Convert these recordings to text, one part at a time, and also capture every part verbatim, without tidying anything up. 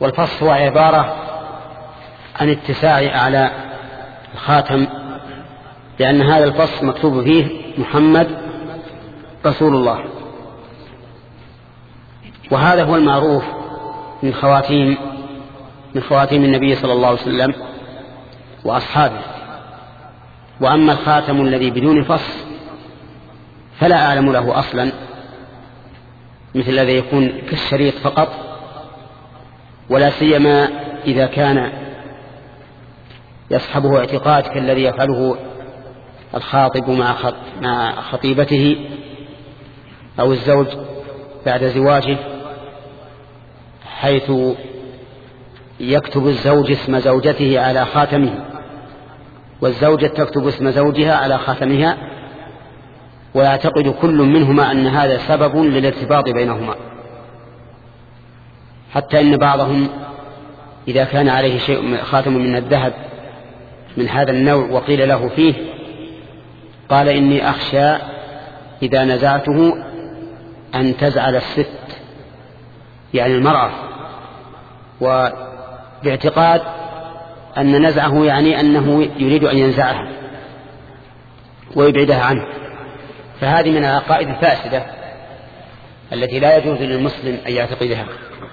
والفص هو عبارة عن اتساع أعلى الخاتم، لأن هذا الفص مكتوب فيه محمد رسول الله. وهذا هو المعروف من خواتيم من خواتيم النبي صلى الله عليه وسلم وأصحابه. وأما الخاتم الذي بدون فص فلا أعلم له أصلا، مثل الذي يكون كالشريط فقط، ولا سيما إذا كان يصحبه اعتقاد كالذي يفعله الخاطب مع خطيبته أو الزوج بعد زواجه، حيث يكتب الزوج اسم زوجته على خاتمه، والزوجة تكتب اسم زوجها على خاتمها، ويعتقد كل منهما أن هذا سبب للارتباط بينهما، حتى إن بعضهم إذا كان عليه شيء خاتم من الذهب من هذا النوع وقيل له فيه قال إني أخشى إذا نزعته أن تزعل الست، يعني المرأة، وباعتقاد أن نزعه يعني أنه يريد أن ينزعها ويبعدها عنه. فهذه من العقائد الفاسدة التي لا يجوز للمسلم أن يعتقدها.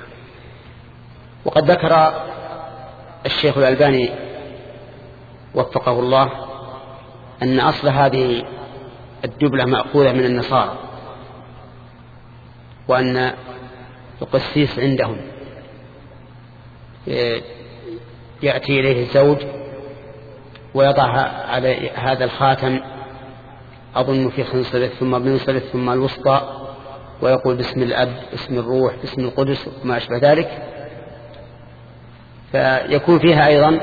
وقد ذكر الشيخ الألباني وفقه الله أن أصل هذه الدبلة مأخوذة من النصارى، وأن القسيس عندهم يأتي إليه الزوج ويضع على هذا الخاتم أظن في خنصره ثم بنصره ثم الوسطى، ويقول باسم الأب باسم الروح باسم القدس وما أشبه ذلك، فيكون فيها أيضا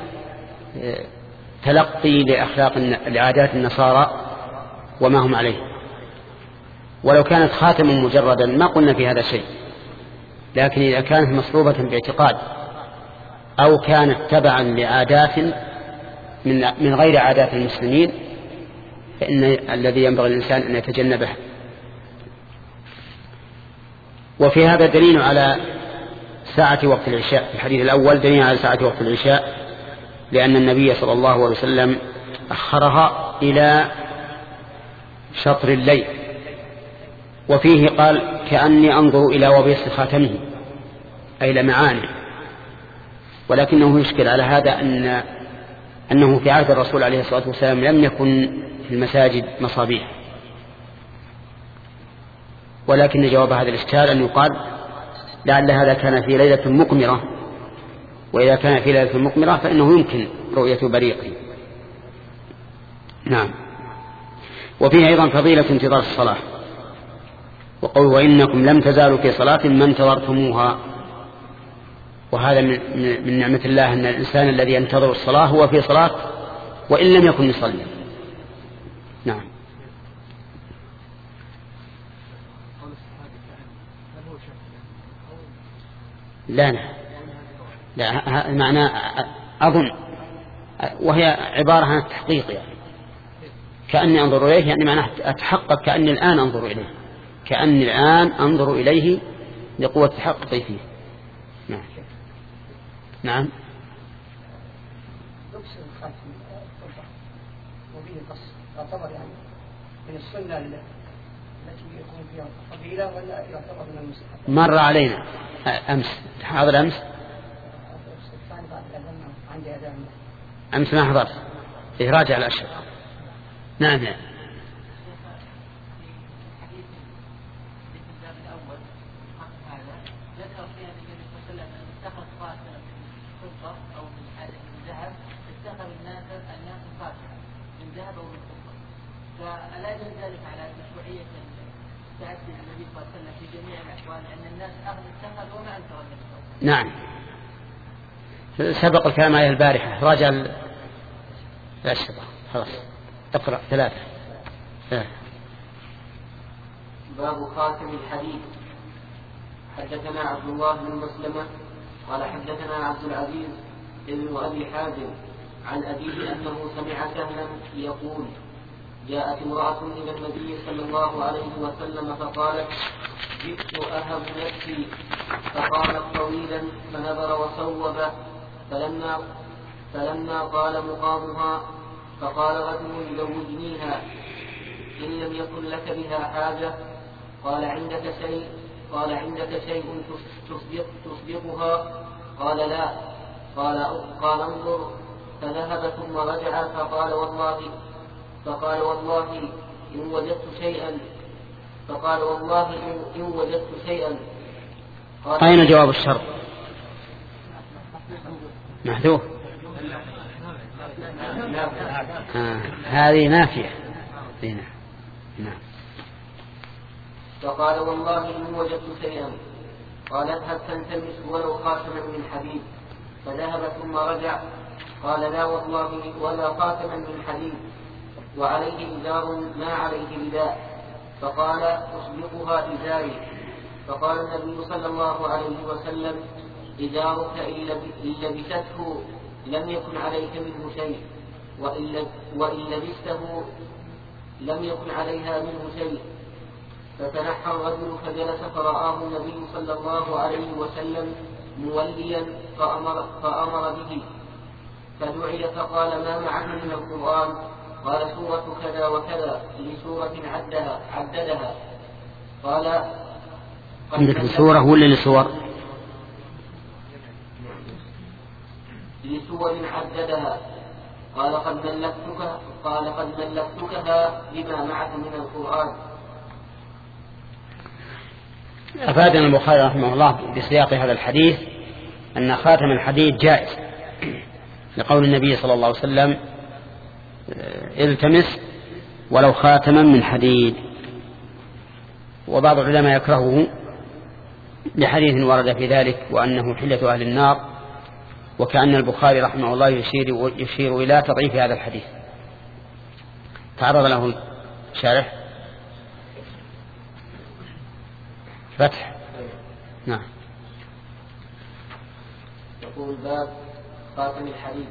تلقي لأخلاق لعادات النصارى وما هم عليه. ولو كانت خاتما مجردا ما قلنا في هذا شيء، لكن إذا كانت مصلوبة باعتقاد أو كانت تبعا لعادات من من غير عادات المسلمين فإن الذي ينبغي الإنسان أن يتجنبه. وفي هذا دليل على ساعة وقت العشاء. في الحديث الأول دليل على ساعة وقت العشاء، لأن النبي صلى الله عليه وسلم أخرها إلى شطر الليل. وفيه قال كأني أنظر إلى وبيص خاتمه، أي لمعانه. ولكنه يشكل على هذا أن أنه في عهد الرسول عليه الصلاة والسلام لم يكن في المساجد مصابيح، ولكن جواب هذا الإشكال أن يقال لعل هذا كان في ليلة مقمرة، وإذا كان في ليلة مقمرة فإنه يمكن رؤية بريقه. نعم. وفيه أيضا فضيلة انتظار الصلاة، وقول وإنكم لم تزالوا في صلاة ما انتظرتموها. وهذا من نعمة الله أن الإنسان الذي ينتظر الصلاة هو في صلاة وإن لم يكن يصلي. نعم. لا لا لا معنى أظن، وهي عبارة عن التحقيق، يعني كأني أنظر إليه، يعني معناه أتحقق كأني الآن أنظر إليه، كأني الآن أنظر إليه لقوة تحققي فيه. نعم. نعم. لبس الخاتم وبه قص يعتبر يعني من السنة التي يكون فيها فضيلة، ولا يعتبر من المستحب؟ مر علينا أمس، حاضر أمس أمس ما حضرت، إيه راجع الأشهر. نعم. نعم. فلا يدل ذلك على مشروعية تأدي النبي صلى الله عليه وسلم في جميع الأحوال، لأن الناس أغلب اتخذوا وما أنكروا النبي. نعم. سبق الكلام عليه البارحة، راجع الأشهر. خلاص اقرأ ثلاثة. ثلاثة. باب خاتم الحديث. حدثنا عبد الله بن مسلمة قال حدثنا عبد العزيز ابن أبي حازم عن أبيه أنه سمع سهلا يقول جاءت امرأة إلى النبي صلى الله عليه وسلم فقالت جئت أهب نفسي، فقالت طويلا ونظر وصوب فلما, فلما قال مقامها فقال رجل زوجنيها إن لم يكن لك بها حاجة. قال عندك شيء قال عندك شيء تصدق تصدقها؟ قال لا. قال, قال انظر. فذهب ثم رجع فقال والله فقال والله إن وجدت شيئا فقال والله إن وجدت شيئا. أين جواب الشرط؟ محذوف. آه. هذه نافية. نعم. فقال والله إن وجدت شيئا. قال اذهب فالتمس ولو خاتما من حديد. فذهب ثم رجع. قال لا والله ولا خاتما من حديد وعليه إزار ما عليه رداء. فقال أصدقها إزاري. فقال النبي صلى الله عليه وسلم إزارك إن لبسته لم يكن عليك منه شيء وإن لبسته لم يكن عليها منه شيء. فتنحى الرجل فجلس فرآه النبي صلى الله عليه وسلم موليا فأمر, فأمر به. فدعي فقال ما معه من القرآن؟ قال سورة كذا وكذا لسورة عدها عددها. قال عندك لسورة ولا لسور؟ لسور عددها. قال قد ملكتك قال قد ملكتكها بما معك من القرآن. أفادنا البخاري رحمه الله بسياق هذا الحديث أن خاتم الحديد جائز لقول النبي صلى الله عليه وسلم التمس ولو خاتما من حديد. وبعض العلماء يكرهه لحديث ورد في ذلك وأنه حلة أهل النار، وكأن البخاري رحمه الله يشير, يشير إلى تضعيف هذا الحديث. تعرض له شارح فتح. نعم. يقول باب خاتم الحديد.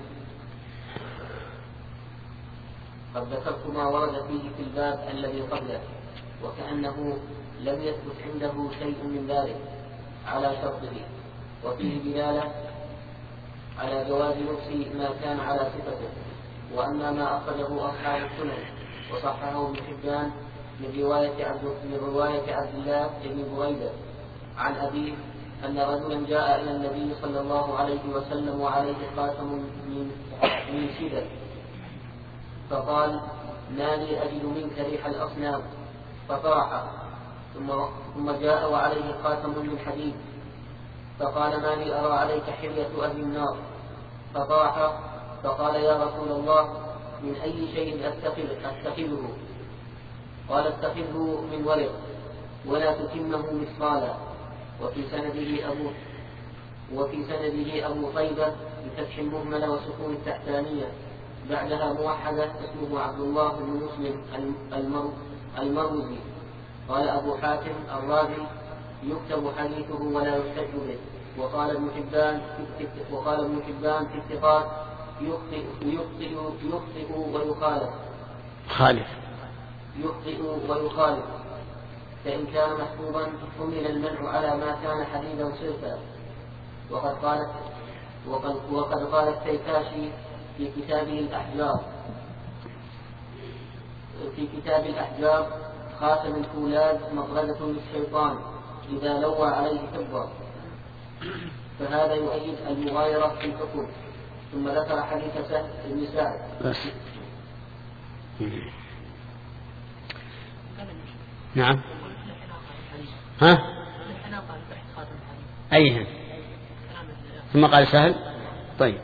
قد ذكرت ما ورد فيه في الباب الذي قبله وكأنه لم يثبت عنده شيء من ذلك على شرطه، وفيه دلالة على جواز لبس ما كان على صفته. وأما ما أخرجه أصحاب السنن وصححه ابن حبان من رواية عبد من رواية عبد الله بن بريدة عن أبيه أن رجلا جاء إلى النبي صلى الله عليه وسلم وعليه خاتم من من سدر، فقال ما لي أجد منك ريح الأصنام، فطرح. ثم ثم جاء وعليه خاتم من حديد، فقال ما لي أرى عليك حلية أهل النار، فطرح. فقال يا رسول الله من أي شيء أتخذه؟ قال اتخذه من ورق ولا تتمه مثقالا. وفي سنده أبو وفي سنده أبو طيبة بفتح المهملة وسكون التحتانية بعدها موحدة اسمه عبد الله بن مسلم المروزي. قال أبو حاتم الرازي يكتب حديثه ولا يحتج به. وقال ابن حبان وقال ابن حبان في الثقات يخطئ يخطئ يخطئ ويخالف خالف يخطئ ويخالف فإن كان محفوظا حمل المنع على ما كان حديدا صرفا. وقد قالت وقد, وقد قال التيكاشي في كتابه الأحجار في كتاب الأحجار خاتم الفولاذ مطردة للشيطان إذا لوى عليه كبر، فهذا يؤيد المغايرة في الحكم. ثم ذكر حديث سهل بن سعد. نعم. ها أيها ثم قال سهل. طيب.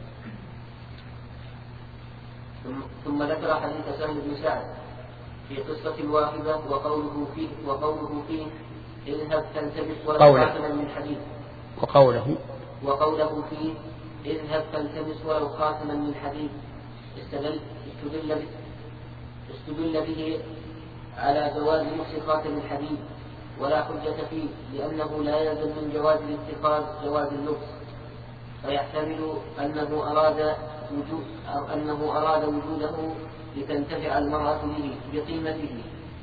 ثم ذكر حديث سهل بن سعد في قصة الواهبة وقوله فيه وقوله فيه اذهب تلتمس ولو خاتما من حديد، وقوله وقوله فيه اذهب تلتمس ولو خاتما من حديد. استدل استدل استدل به على جواز لبس خاتم الحديد ولا حجة فيه، لأنه لا يلزم من جواز الاتخاذ جواز اللبس، فيحتمل أنه أراد وجود أو أنه أراد وجوده لتنتفع المرأة به بقيمته.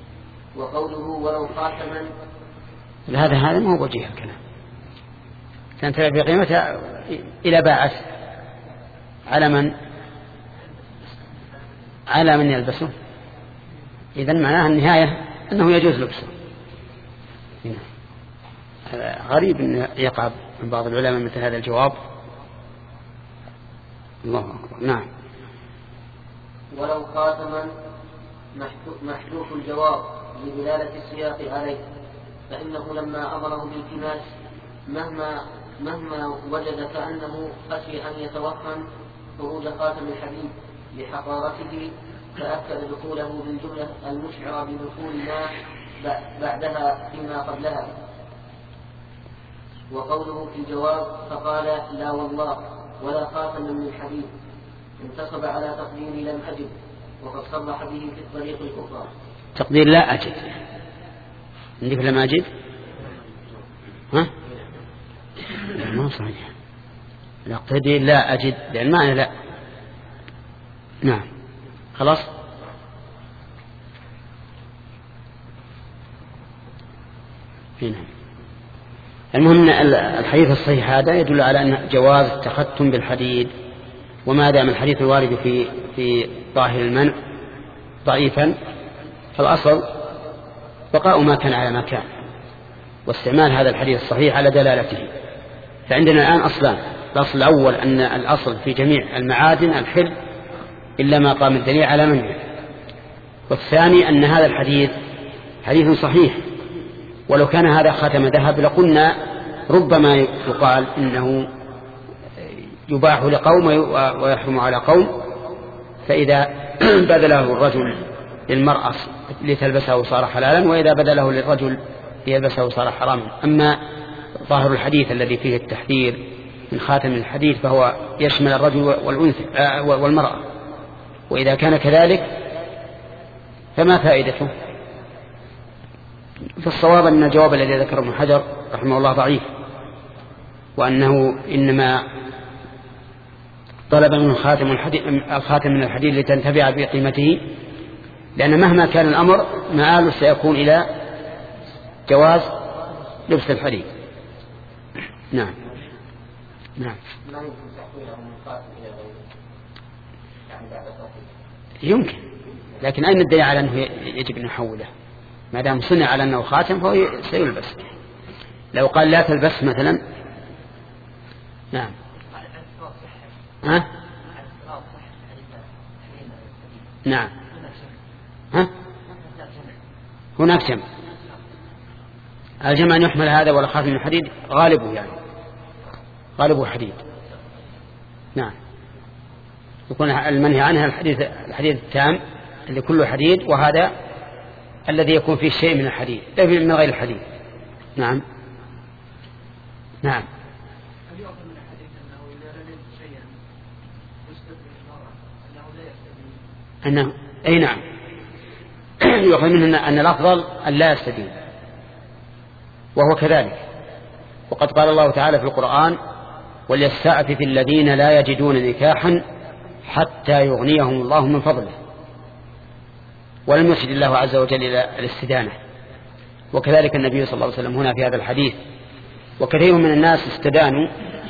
وقوله ولو خاتما هذا هذا ما هو وجيه الكلام. تنتفع بقيمتها إلى باعت على من على من يلبسه. إذن معناها النهاية أنه يجوز لبسه. غريب أن يقع من بعض العلماء مثل هذا الجواب. الله أكبر. نعم. ولو خاتما محذوف الجواب لدلالة السياق عليه، فإنه لما أمره بالتماس مهما مهما وجد كأنه خشي أن يتوهم خروج خاتم الحديد لحقارته، فأكد دخوله بالجملة المشعرة بدخول ما بعدها فيما قبلها. وقوله في الجواب فقال لا والله ولا خاتم من حديد انتصب على تقدير لم أجد، وقد صرح به في الطريق الأخرى. تقدير لا أجد عندك لم أجد ها ما صحيح، تقدير لا أجد لأن معنى لا. نعم خلاص. هنا المهم الحديث الصحيح هذا يدل على أن جواز التختم بالحديد، وما دام الحديث الوارد في في ظاهر المنع ضعيفا فالأصل بقاء ما كان على ما كان، واستعمال هذا الحديث الصحيح على دلالته. فعندنا الآن أصلان: الأصل الأول أن الأصل في جميع المعادن الحل إلا ما قام الدليل على منعه، والثاني أن هذا الحديث حديث صحيح، ولو كان هذا خاتم ذهب لقلنا ربما يقال إنه يباح لقوم ويحرم على قوم، فإذا بذله الرجل للمرأة لتلبسه صار حلالا، وإذا بذله للرجل ليلبسه صار حراما. أما ظاهر الحديث الذي فيه التحذير من خاتم الحديد فهو يشمل الرجل والأنثى والمرأة، وإذا كان كذلك فما فائدته؟ فالصواب أن الجواب الذي ذكره ابن حجر رحمه الله ضعيف، وأنه إنما طلب منه خاتم الخاتم من الحديد لتنتفع بقيمته، لأن مهما كان الأمر مآله سيكون إلى جواز لبس الحديد. نعم نعم يمكن، لكن أين الدليل على أنه يجب أن يحوله؟ ما دام صنع على أنه خاتم فهو سيلبس. لو قال لا تلبس مثلا. نعم ها؟ نعم ها؟ هناك جمع. الجمع أن يحمل هذا ولا خاتم من الحديد غالبه، يعني غالبه حديد. نعم يكون المنهي عنها الحديث الحديد التام اللي كله حديد، وهذا الذي يكون فيه شيء من الحديد من غير الحديد. نعم نعم هل يؤخذ من الحديث أنه إذا لم شيئا يستدعي المرأة أنه لا يستدعي؟ أنه أي نعم يؤخذ منه أن الأفضل أن لا يستدين، وهو كذلك. وقد قال الله تعالى في القرآن: وليستعفف الذين لا يجدون نكاحا حتى يغنيهم الله من فضله. ولم يرشد الله عز وجل إلى الاستدانة. وكذلك النبي صلى الله عليه وسلم هنا في هذا الحديث. وكثير من الناس استدانوا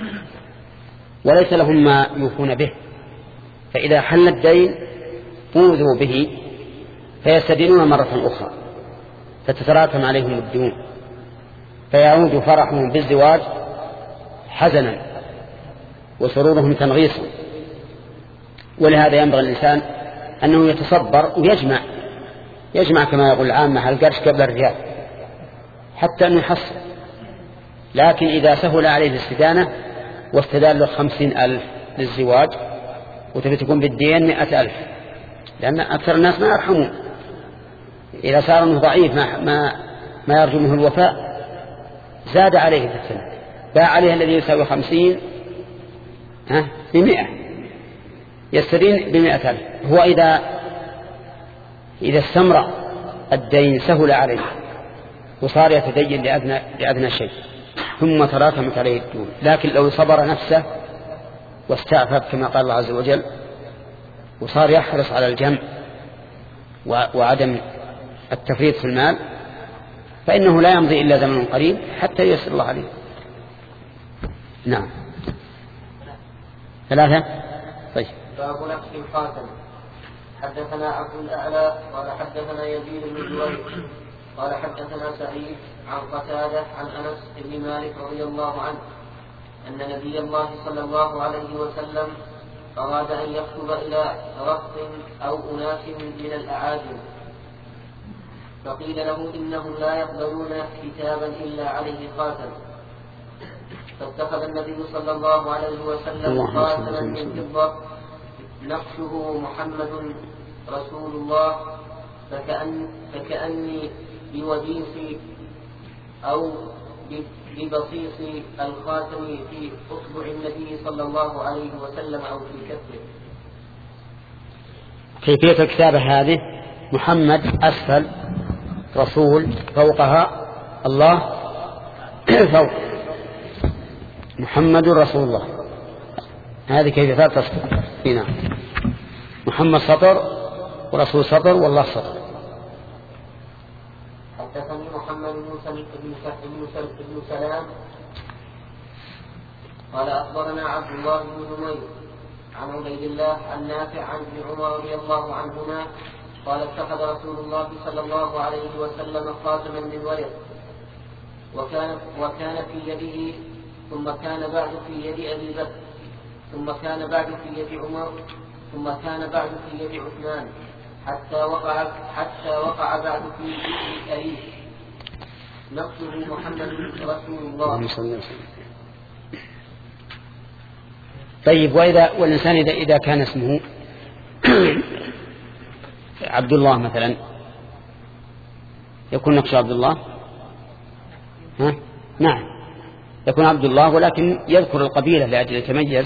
وليس لهم ما يوفون به، فإذا حل الدين أوذوا به فيستدينون مرة أخرى فتتراكم عليهم الديون، فيعود فرحهم بالزواج حزنا وسرورهم تنغيصا. ولهذا ينبغي الإنسان أنه يتصبر ويجمع يجمع كما يقول العامة القرش قبل الريال حتى أنه يحصل. لكن إذا سهل عليه الاستدانة واستدان له خمسين ألف للزواج وتبي تكون بالدين مئة ألف، لأن أكثر الناس ما يرحمون. إذا صار أنه ضعيف ما, ما, ما يرجو منه الوفاء زاد عليه في السنة، باع عليه الذي يساوي خمسين ها بمئة، يستدين بمئة ألف. هو إذا إذا استمر الدين سهل عليه وصار يتدين لأدنى, لأدنى شيء ثم تراكمت عليه الدين. لكن لو صبر نفسه واستعفف كما قال الله عز وجل وصار يحرص على الجمع وعدم التفريط في المال فإنه لا يمضي إلا زمن قريب حتى ييسر الله عليه. نعم. ثلاثة. طيب. باب نقش الخاتم. حدثنا عبد الأعلى قال حدثنا يزيد بن جريج قال حدثنا سعيد عن قتادة عن أنس بن مالك رضي الله عنه أن نبي الله صلى الله عليه وسلم أراد أن يكتب إلى رهط أو أناس من الأعاجم، فقيل له إنهم لا يقبلون كتابا إلا عليه خاتم، فاتخذ النبي صلى الله عليه وسلم خاتما من فضة نقشه محمد رسول الله، فكأن فكأني بوديس أو ببصيص الخاتم في أصبع النبي صلى الله عليه وسلم أو في كفه. كيفية الكتابة هذه: محمد أسفل، رسول فوقها، الله فوق، محمد رسول الله. هذه كيفية تصدر. هنا محمد سطر ورسول سطر والله سطر. حدثني محمد بن سلام قال أخبرنا عبد الله بن نمير عن عبيد الله عن نافع عن ابن عمر رضي الله عنهما قال اتخذ رسول الله صلى الله عليه وسلم خاتما من ورق، وكان, وكان في يده، ثم كان بعد في يد أبي بكر، ثم كان بعد في يد عمر، ثم كان بعد في يد عثمان، حتى وقع حتى وقع بعد في يد أبيه، نقشه محمد رسول الله. طيب، وإذا والإنسان إذا إذا كان اسمه عبد الله مثلا، يكون نقش عبد الله؟ ها؟ نعم، يكون عبد الله، ولكن يذكر القبيلة لأجل يتميز،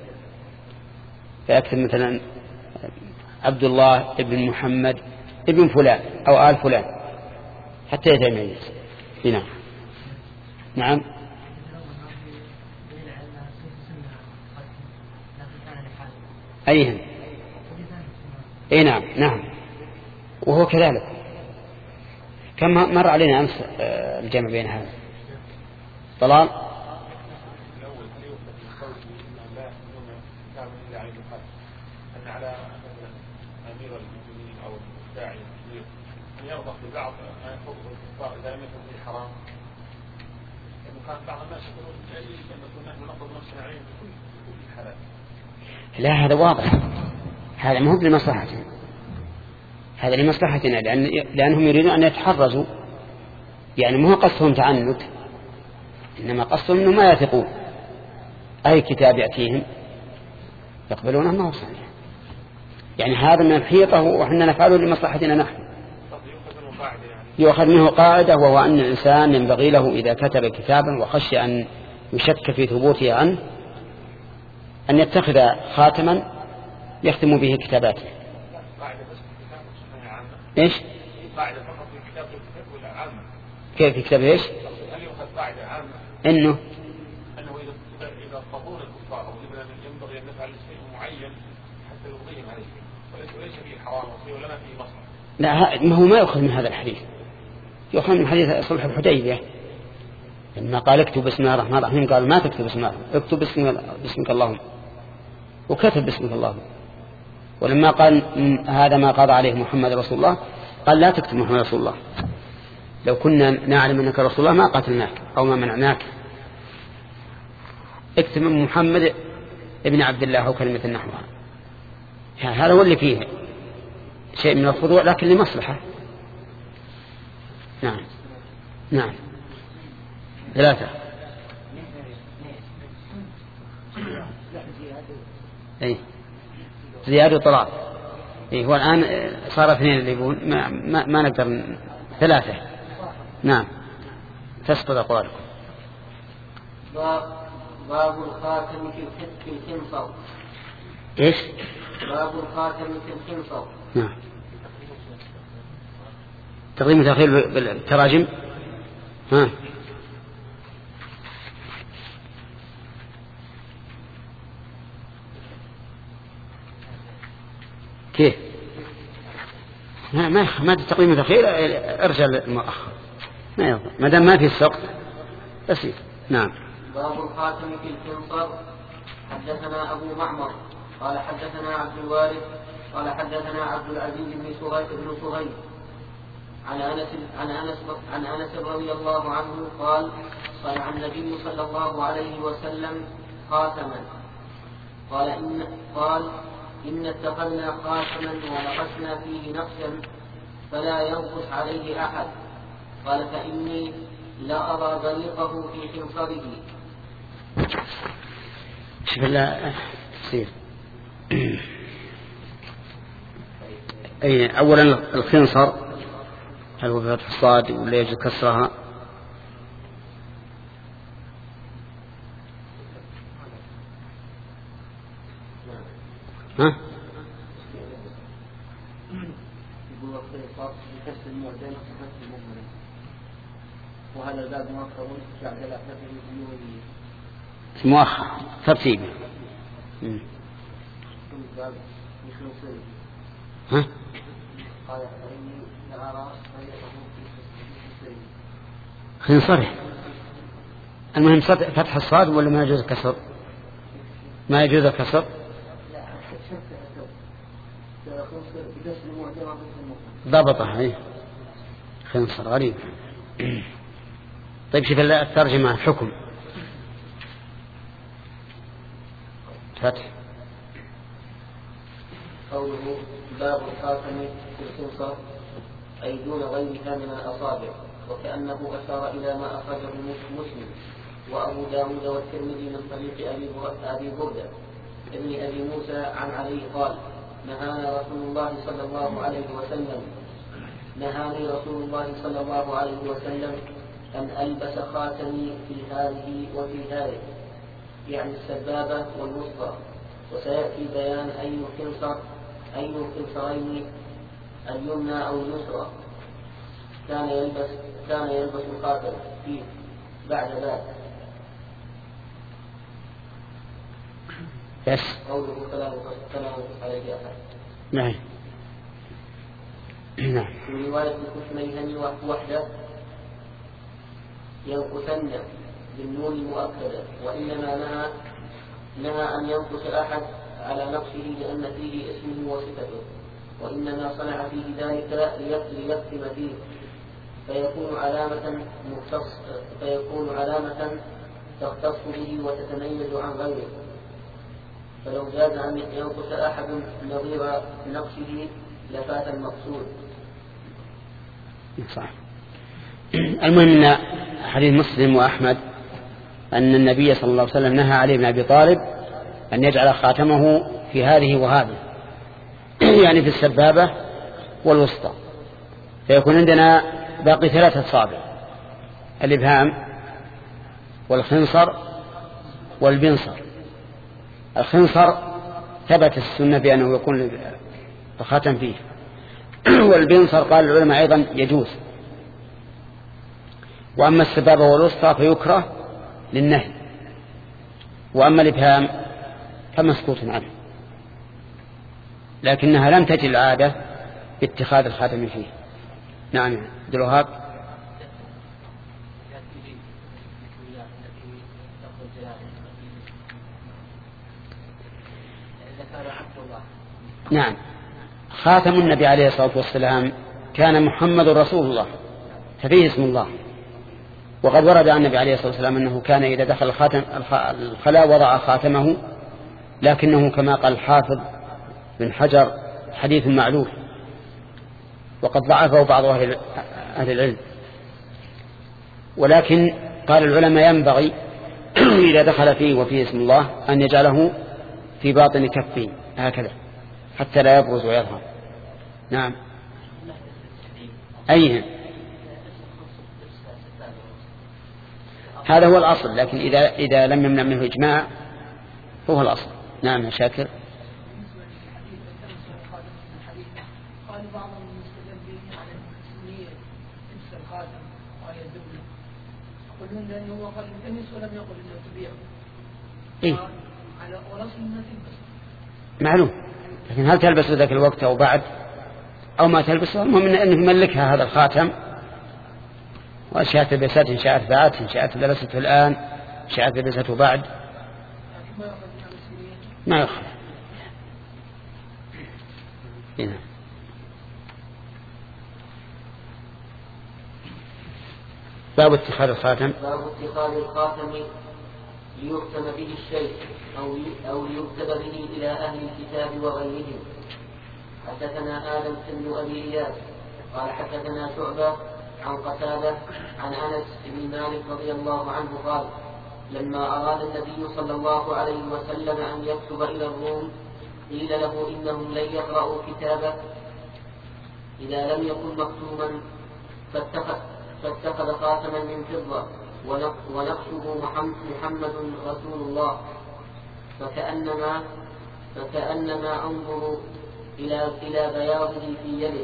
فيكتب مثلا عبد الله ابن محمد ابن فلان أو آل فلان حتى يتميز. نعم. نعم. أيهم؟ أي نعم. نعم، وهو كذلك. كما مر علينا أمس الجمع بين هذا. طلال. يرضى ببعض ما يفضل الكفار إذا لم يكن فيه حرام، لأنه كان بعض الناس يقولون جائز أن نكون نحن نقض نفسنا عليهم بكل الحالات. لا، هذا واضح، هذا ما هو لمصلحتنا، هذا لمصلحتنا، لأن لأنهم يريدون أن يتحرزوا، يعني ما هو قصدهم تعنت، إنما قصدهم أنه ما يثقون أي كتاب يأتيهم يقبلونه ما هو صحيح، يعني هذا من الحيطة وإحنا نفعله لمصلحتنا نحن. يؤخذ منه قاعدة، وهو أن الإنسان ينبغي له إذا كتب كتابا وخشي أن يشك في ثبوته عنه أن يتخذ خاتما يختم به كتاباته. إيش؟ كيف في كتاب إيش؟ إنه أنه إذا اضطروا الكفار أو ينبغي أن نفعل شيء معين حتى يرضيهم عليه، وليس فيه حرام ولا فيه مصلحة. لا، ما هو ما يؤخذ من هذا الحديث، يؤخذ من حديث صلح الحديبية لما قال اكتب بسم الله الرحمن الرحيم، قال ما تكتب بسم الله، اكتب باسم باسمك اللهم، وكتب باسمك اللهم. ولما قال هذا ما قضى عليه محمد رسول الله، قال لا تكتب محمد رسول الله، لو كنا نعلم أنك رسول الله ما قاتلناك أو ما منعناك، اكتب محمد ابن عبد الله أو كلمة نحوها. يعني هذا هو اللي فيه شيء من الخضوع، لكن لمصلحة. نعم. نعم. ثلاثة. أي زياد وطلال. أي هو الآن صار اثنين اللي يقول ما, ما, ما نقدر. ثلاثة. نعم، تسقط أقوالكم. باب باب الخاتم في الخنصر. إيش؟ باب الخاتم في الخنصر. نعم. تقديم وتأخير بالتراجم. ها. كيف؟ ما ما ما تقديم وتأخير، ارجع المؤخر ما يضر، ما دام ما في السقط بسيط. نعم. باب الخاتم في الخنصر. حدثنا أبو معمر قال حدثنا عبد الوارث قال حدثنا عبد العزيز بن صهيب عن أنس عن أنس عن أنس رضي الله عنه قال صنع النبي صلى الله عليه وسلم خاتما قال إن قال إن اتخذنا خاتما ونقصنا فيه نقشا فلا ينقص عليه أحد. قال فإني لأرى بريقه في خنصره. شوف الله تفسير. أي أولا الخنصر هل هو بفتح الصاد ولا يجوز كسرها؟ ها؟ وهذا الباب مؤخر بعد الأحداث مؤخر ترتيبه. ها؟ خنصره المهم فتح الصاد ولا ما يجوز الكسر؟ ما يجوز الكسر؟ ضبطها ايه خنصر غريب. طيب شوف الترجمة الحكم فتح. قوله باب الخاتم في الخنصر أي دون غيرها من الأصابع، وكأنه أشار إلى ما أخرجه مسلم وأبو داود والترمذي من طريق أبي بردة ابن أبي موسى عن علي قال نهانا رسول الله صلى الله عليه وسلم نهاني رسول الله صلى الله عليه وسلم أن ألبس خاتمي في هذه وفي هذه، يعني السبابة والوسطى. وسيأتي بيان أي الخنصر أي الخنصرين اليمنى أو اليسرى كان يلبس كان يلبس الخاتم فيه بعد ذلك. بس قوله فلا ينقص عليه أحد. نعم نعم. في رواية الكشميهني وحده ينقصن بالنون المؤكدة، وإنما نهى نهى أن ينقص أحد على نقصه لأن فيه اسمه وصفته، وإنما صنع فيه ذلك ليختم فيه فيكون علامة مختص فيكون علامة تختص به وتتميز عن غيره. فلو جاز أن ينقص أحد نظير نقصه لفات المقصود. صح. المهم أن حديث مسلم وأحمد أن النبي صلى الله عليه وسلم نهى علي بن أبي طالب أن يجعل خاتمه في هذه وهذه يعني في السبابة والوسطى، فيكون عندنا باقي ثلاثة أصابع: الإبهام والخنصر والبنصر. الخنصر ثبت السنة بأنه يكون الخاتم فيه، والبنصر قال العلماء أيضا يجوز. وأما السبابة والوسطى فيكره للنهي، وأما الإبهام فمسكوت عنه، لكنها لم تجد العادة باتخاذ الخاتم فيه. نعم عبد الوهاب. نعم، خاتم النبي عليه الصلاة والسلام كان محمد رسول الله ففيه اسم الله، وقد ورد عن النبي عليه الصلاة والسلام أنه كان إذا دخل الخاتم الخلاء وضع خاتمه، لكنه كما قال الحافظ بن حجر حديث معلول، وقد ضعفه بعض أهل العلم. ولكن قال العلماء ينبغي إذا دخل فيه وفيه اسم الله أن يجعله في باطن كفه هكذا حتى لا يبرز ويظهر. نعم. أيها هذا هو الأصل، لكن إذا إذا لم يمنع منه إجماع هو الأصل. نعم يا شاكر. قال بعض المستدلين على التسمية لبس الخاتم وهي الدبلة، يقولون لأنه هو قال التمس ولم يقل إنه تبيع. إيه؟ على ورسم ما تلبس. معلوم، لكن هل تلبس ذاك الوقت أو بعد أو ما تلبسه؟ المهم أنه يملكها هذا الخاتم، وأشياء تلبسات إن شاءت باعت إن شاءت لبسته الآن شاذ لبسته بعد ما يخفى. هنا باب اتخاذ الخاتم. باب اتخاذ الخاتم ليختم به الشيء أو أو ليكتب به إلى أهل الكتاب وغيرهم. حدثنا آدم بن أبي إياس قال حدثنا شعبة عن قتادة عن أنس بن مالك رضي الله عنه قال لما أراد النبي صلى الله عليه وسلم أن يكتب إلى الروم قيل له إنهم لن يقرأوا كتابه إذا لم يكن مكتوما فاتخذ, فاتخذ خاتما من فضة ونقشه محمد رسول الله فكأنما, فكأنما أنظر إلى, إلى بياضه في يده.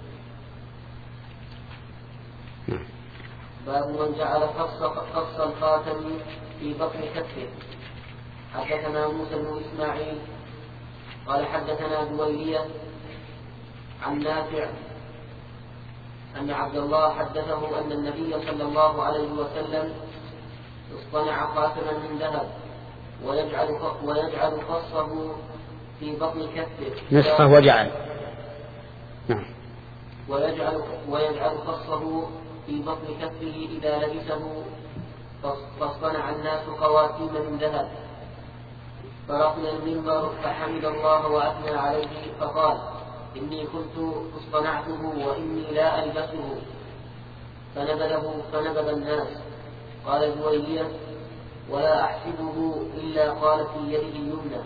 باب من جعل قص الخاتم في بطن كفه. حدثنا موسى بن إسماعيل قال حدثنا جويرية عن نافع أن عبد الله حدثه أن النبي صلى الله عليه وسلم اصطنع خاتما من ذهب ويجعل ويجعل قصه في بطن كفه نصفه وجعل نعم ويجعل ويجعل قصه في بطن كفه إذا لبسه فاصطنع الناس خواتيم من ذهب فرقي المنبر فحمد الله وأثنى عليه فقال إني كنت اصطنعته وإني لا ألبسه فنبذه فنبذ الناس. قال جويرية ولا أحسبه إلا قال في يده اليمنى.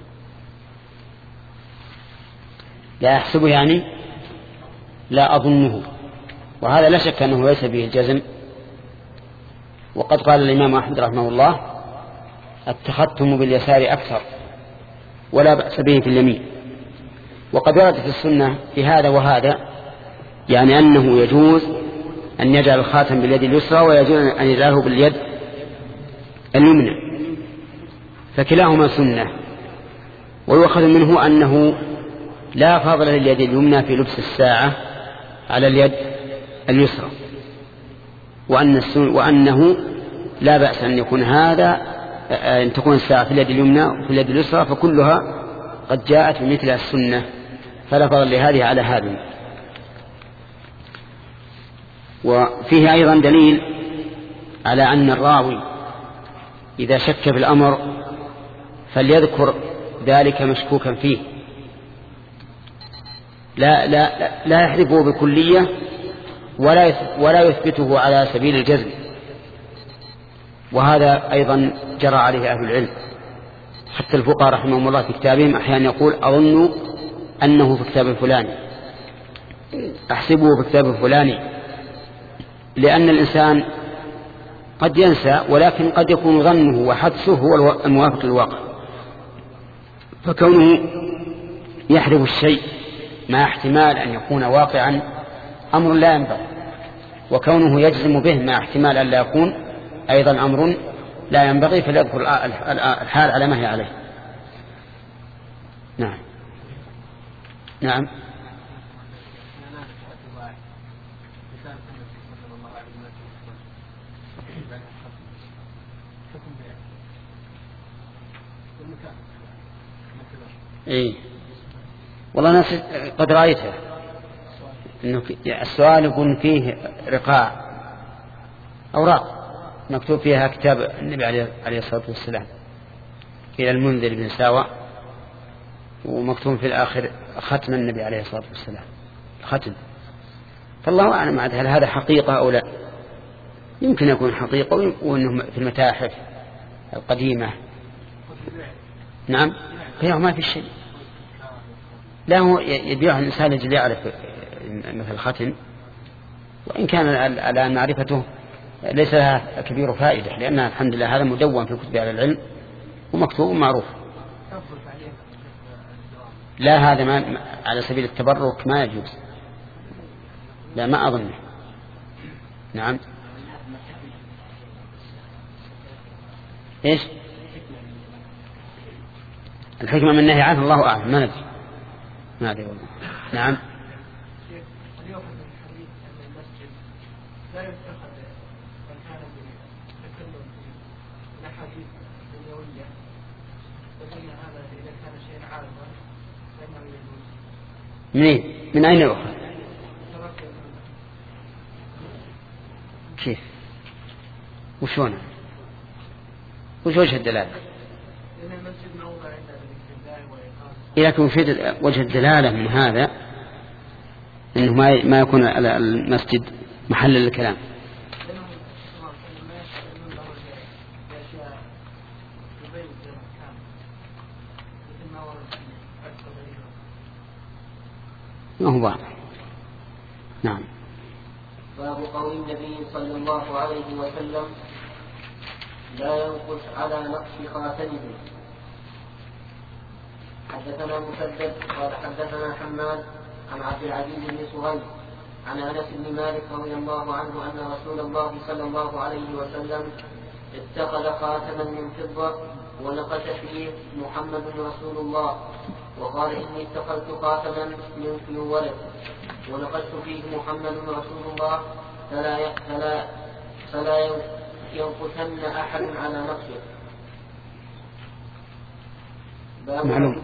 لا أحسبه يعني لا أظنه، وهذا لا شك أنه ليس به الجزم. وقد قال الإمام أحمد رحمه الله اتخذتم باليسار أكثر ولا بأس به في اليمين. وقد ورد في السنة في هذا وهذا، يعني أنه يجوز أن يجعل الخاتم باليد اليسرى ويجوز أن يجعله باليد اليمنى، فكلاهما سنة. ويؤخذ منه أنه لا فضل لليد اليمنى في لبس الساعة على اليد اليسرى، وأن وأنه لا بأس أن يكون هذا أن تكون الساعة في اليد اليمنى وفي اليد اليسرى، فكلها قد جاءت بمثل السنة، فلا فضل لهذه على هذه. وفيه أيضا دليل على أن الراوي إذا شك في الأمر فليذكر ذلك مشكوكا فيه، لا, لا, لا يحذفه بكلية ولا ولا يثبته على سبيل الجزم. وهذا أيضا جرى عليه أهل العلم، حتى الفقهاء رحمهم الله في كتابهم أحيانا يقول أظن أنه في كتاب الفلاني، أحسبه في كتاب الفلاني، لأن الإنسان قد ينسى، ولكن قد يكون ظنه وحدسه هو الموافق للواقع، فكونه يحذف الشيء مع احتمال أن يكون واقعا أمر لا ينبغي، وكونه يجزم به مع احتمال أن لا يكون أيضا أمر لا ينبغي، فليذكر الحال على ما هي عليه. نعم نعم إيه والله أنا قد رأيته إنه السؤال يكون فيه رقاع أوراق مكتوب فيها كتاب النبي عليه الصلاة والسلام إلى المنذر بن ساوى، ومكتوب في الآخر ختم النبي عليه الصلاة والسلام ختم. فالله أعلم هل هذا حقيقة أو لا، يمكن يكون حقيقة وأنه في المتاحف القديمة. نعم قيام ما في شيء، لا هو يبيعه الإنسان يجب يعرف مثل ختم، وإن كان الآن معرفته ليس لها كبير فائدة، لأنها الحمد لله هذا مدون في كتب أهل العلم ومكتوب معروف. لا هذا ما على سبيل التبرك ما يجوز، لا ما أظنه. نعم إيش الحكمة من النهي عنه الله أعلم، ما ندري ما ندري والله. نعم لا يتخذ من كان بتكلم نحو منين؟ من أين يؤخذ؟ كيف؟ وشون؟ وش وجه الدلالة؟ إذا كان وجه وجه الدلالة من هذا إنه ما ما يكون المسجد محل الكلام. ما هو واضح. نعم. باب قول النبي صلى الله عليه وسلم لا ينقص على نقص خاتمه. حدثنا مسدد قال حدثنا حماد عن عبد العزيز بن صهيب عن انس بن مالك رضي الله عنه ان رسول الله صلى الله عليه وسلم اتخذ خاتما من فضه ونقش فيه محمد رسول الله، وقال اني اتخذت خاتما من ولد ونقشت فيه محمد رسول الله فلا فلا فلا ينقصن احد على نقشه. معلوم.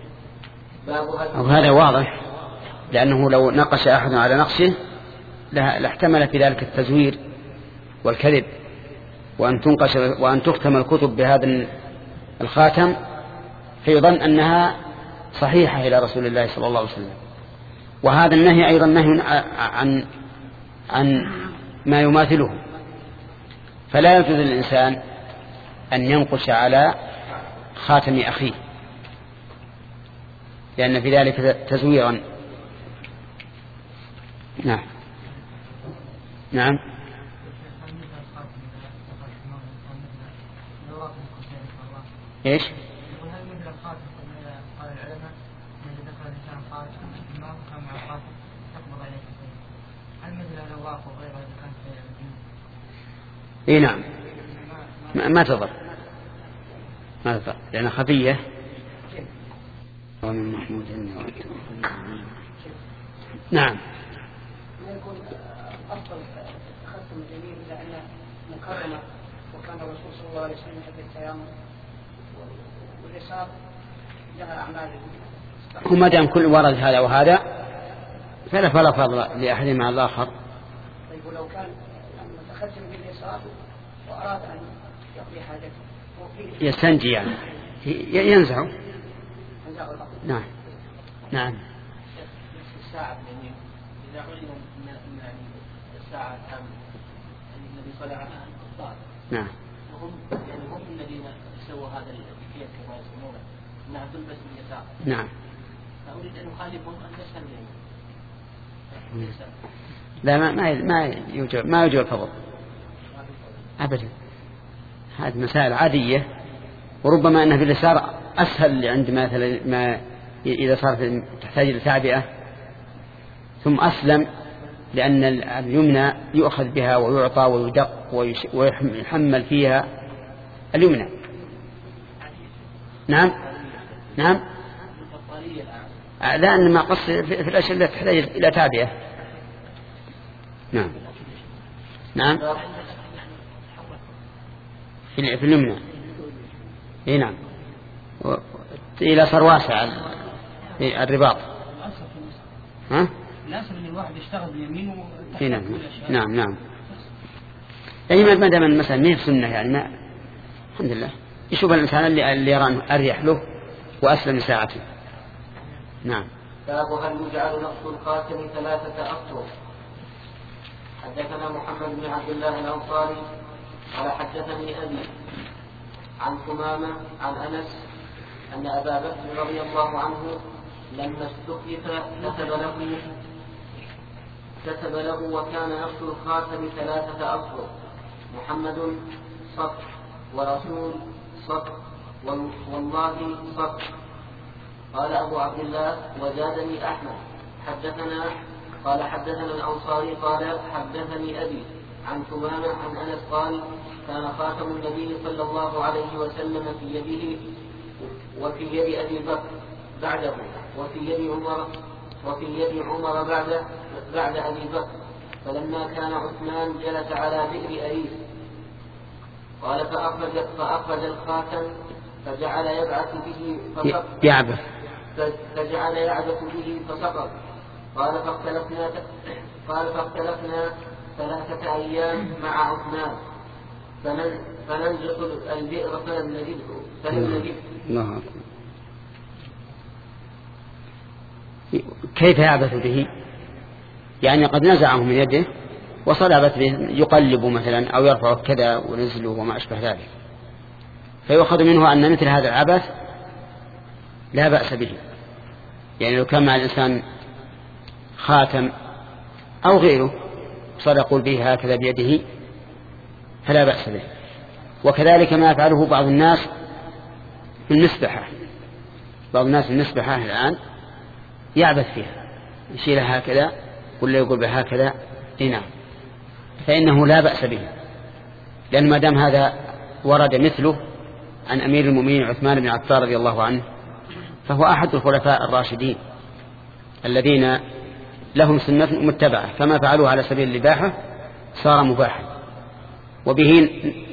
وهذا واضح، لأنه لو نقش أحد على نقشه لاحتمل في ذلك التزوير والكذب، وأن تنقش وأن تختم الكتب بهذا الخاتم فيظن أنها صحيحة إلى رسول الله صلى الله عليه وسلم. وهذا النهي أيضا نهي عن عن ما يماثله، فلا يجوز للإنسان أن ينقش على خاتم أخيه، لأن في ذلك تزويرا. نعم نعم. ايش؟ اي نعم، ما تضر ما تضر لأنها خفية. ومن محمود نعم. يكون أفضل تختم الجميل إذا أنه مكرمة، وكان الرسول صلى الله عليه وسلم يحب التيامن واليسار لها أعمال. وما دام كل ورد هذا وهذا فلا فلا فضل لأحد مع الآخر. طيب ولو كان متختم باليسار وأراد أن يقضي حاجته يستنجي يعني ينزع. نعم نعم. الساعة اليمين إذا علم أن الساعة التامة الذي صلى عنها الضاد. نعم. وهم يعني هم الذين سووا هذا الكيس كما يسمونه أنها تلبس باليسار. نعم. فأريد أن أخالفهم أن تسلم اليمين. لا ما ما ما يوجد ما يوجد فضل أبدا. هذه مسائل عادية، وربما أنها في اليسار أسهل عند مثلا ما إذا صارت تحتاج إلى تعبئة، ثم أسلم لأن اليمنى يؤخذ بها ويعطى ويدق ويحمل فيها اليمنى. نعم نعم. لأن ما قص في الأشياء التي تحتاج إلى تعبئة. نعم نعم. في اليمنى اي نعم، إلى صار واسع الرباط. ها؟ لازم ان الواحد يشتغل باليمين وتحتاج نعم نعم نعم. يعني ما دام المسألة ما هي سنة يعني ما الحمد لله يشوف الإنسان اللي اللي يرى أريح له وأسلم ساعته. نعم. باب هل يجعل نقص الخاتم ثلاثة أسطر. حدثنا محمد بن عبد الله الأنصاري قال حدثني أبي عن ثمامة عن أنس أن أبا بكر رضي الله عنه لما استخلف كتب له كتب له وكان نقص الخاتم ثلاثة أسطر، محمد صف ورسول صف والله صف. قال أبو عبد الله وزادني أحمد حدثنا قال حدثنا الأنصاري قال حدثني أبي عن ثمامة عن أنس قال كان خاتم النبي صلى الله عليه وسلم في يده وفي يد أبي بكر بعده وفي يد عمر وفي يد عمر بعد بعد أبي بكر، فلما كان عثمان جلس على بئر أريس قال فأخرج, فأخرج الخاتم فجعل يبعث به يعبث فجعل يعبث به فسقط. قال فاختلفنا قال فاختلفنا ثلاثة أيام مع عثمان فننزق البئر فلم نجده فلم نجده. كيف يعبث به؟ يعني قد نزعه من يده وصلبت به، يقلب مثلا أو يرفع كذا ونزله وما أشبه ذلك، فيؤخذ منه أن مثل هذا العبث لا بأس به. يعني لو كان مع الإنسان خاتم أو غيره صار يقول به هكذا بيده فلا بأس به. وكذلك ما يفعله بعض الناس في المسبحة، بعض الناس في المسبحة الآن يعبث فيها، يشيلها هكذا ولا يقول بها هكذا، نعم، فإنه لا بأس به، لأن ما دام هذا ورد مثله عن أمير المؤمنين عثمان بن عفان رضي الله عنه، فهو أحد الخلفاء الراشدين الذين لهم سنة متبعة، فما فعلوه على سبيل الإباحة صار مباحا. وبه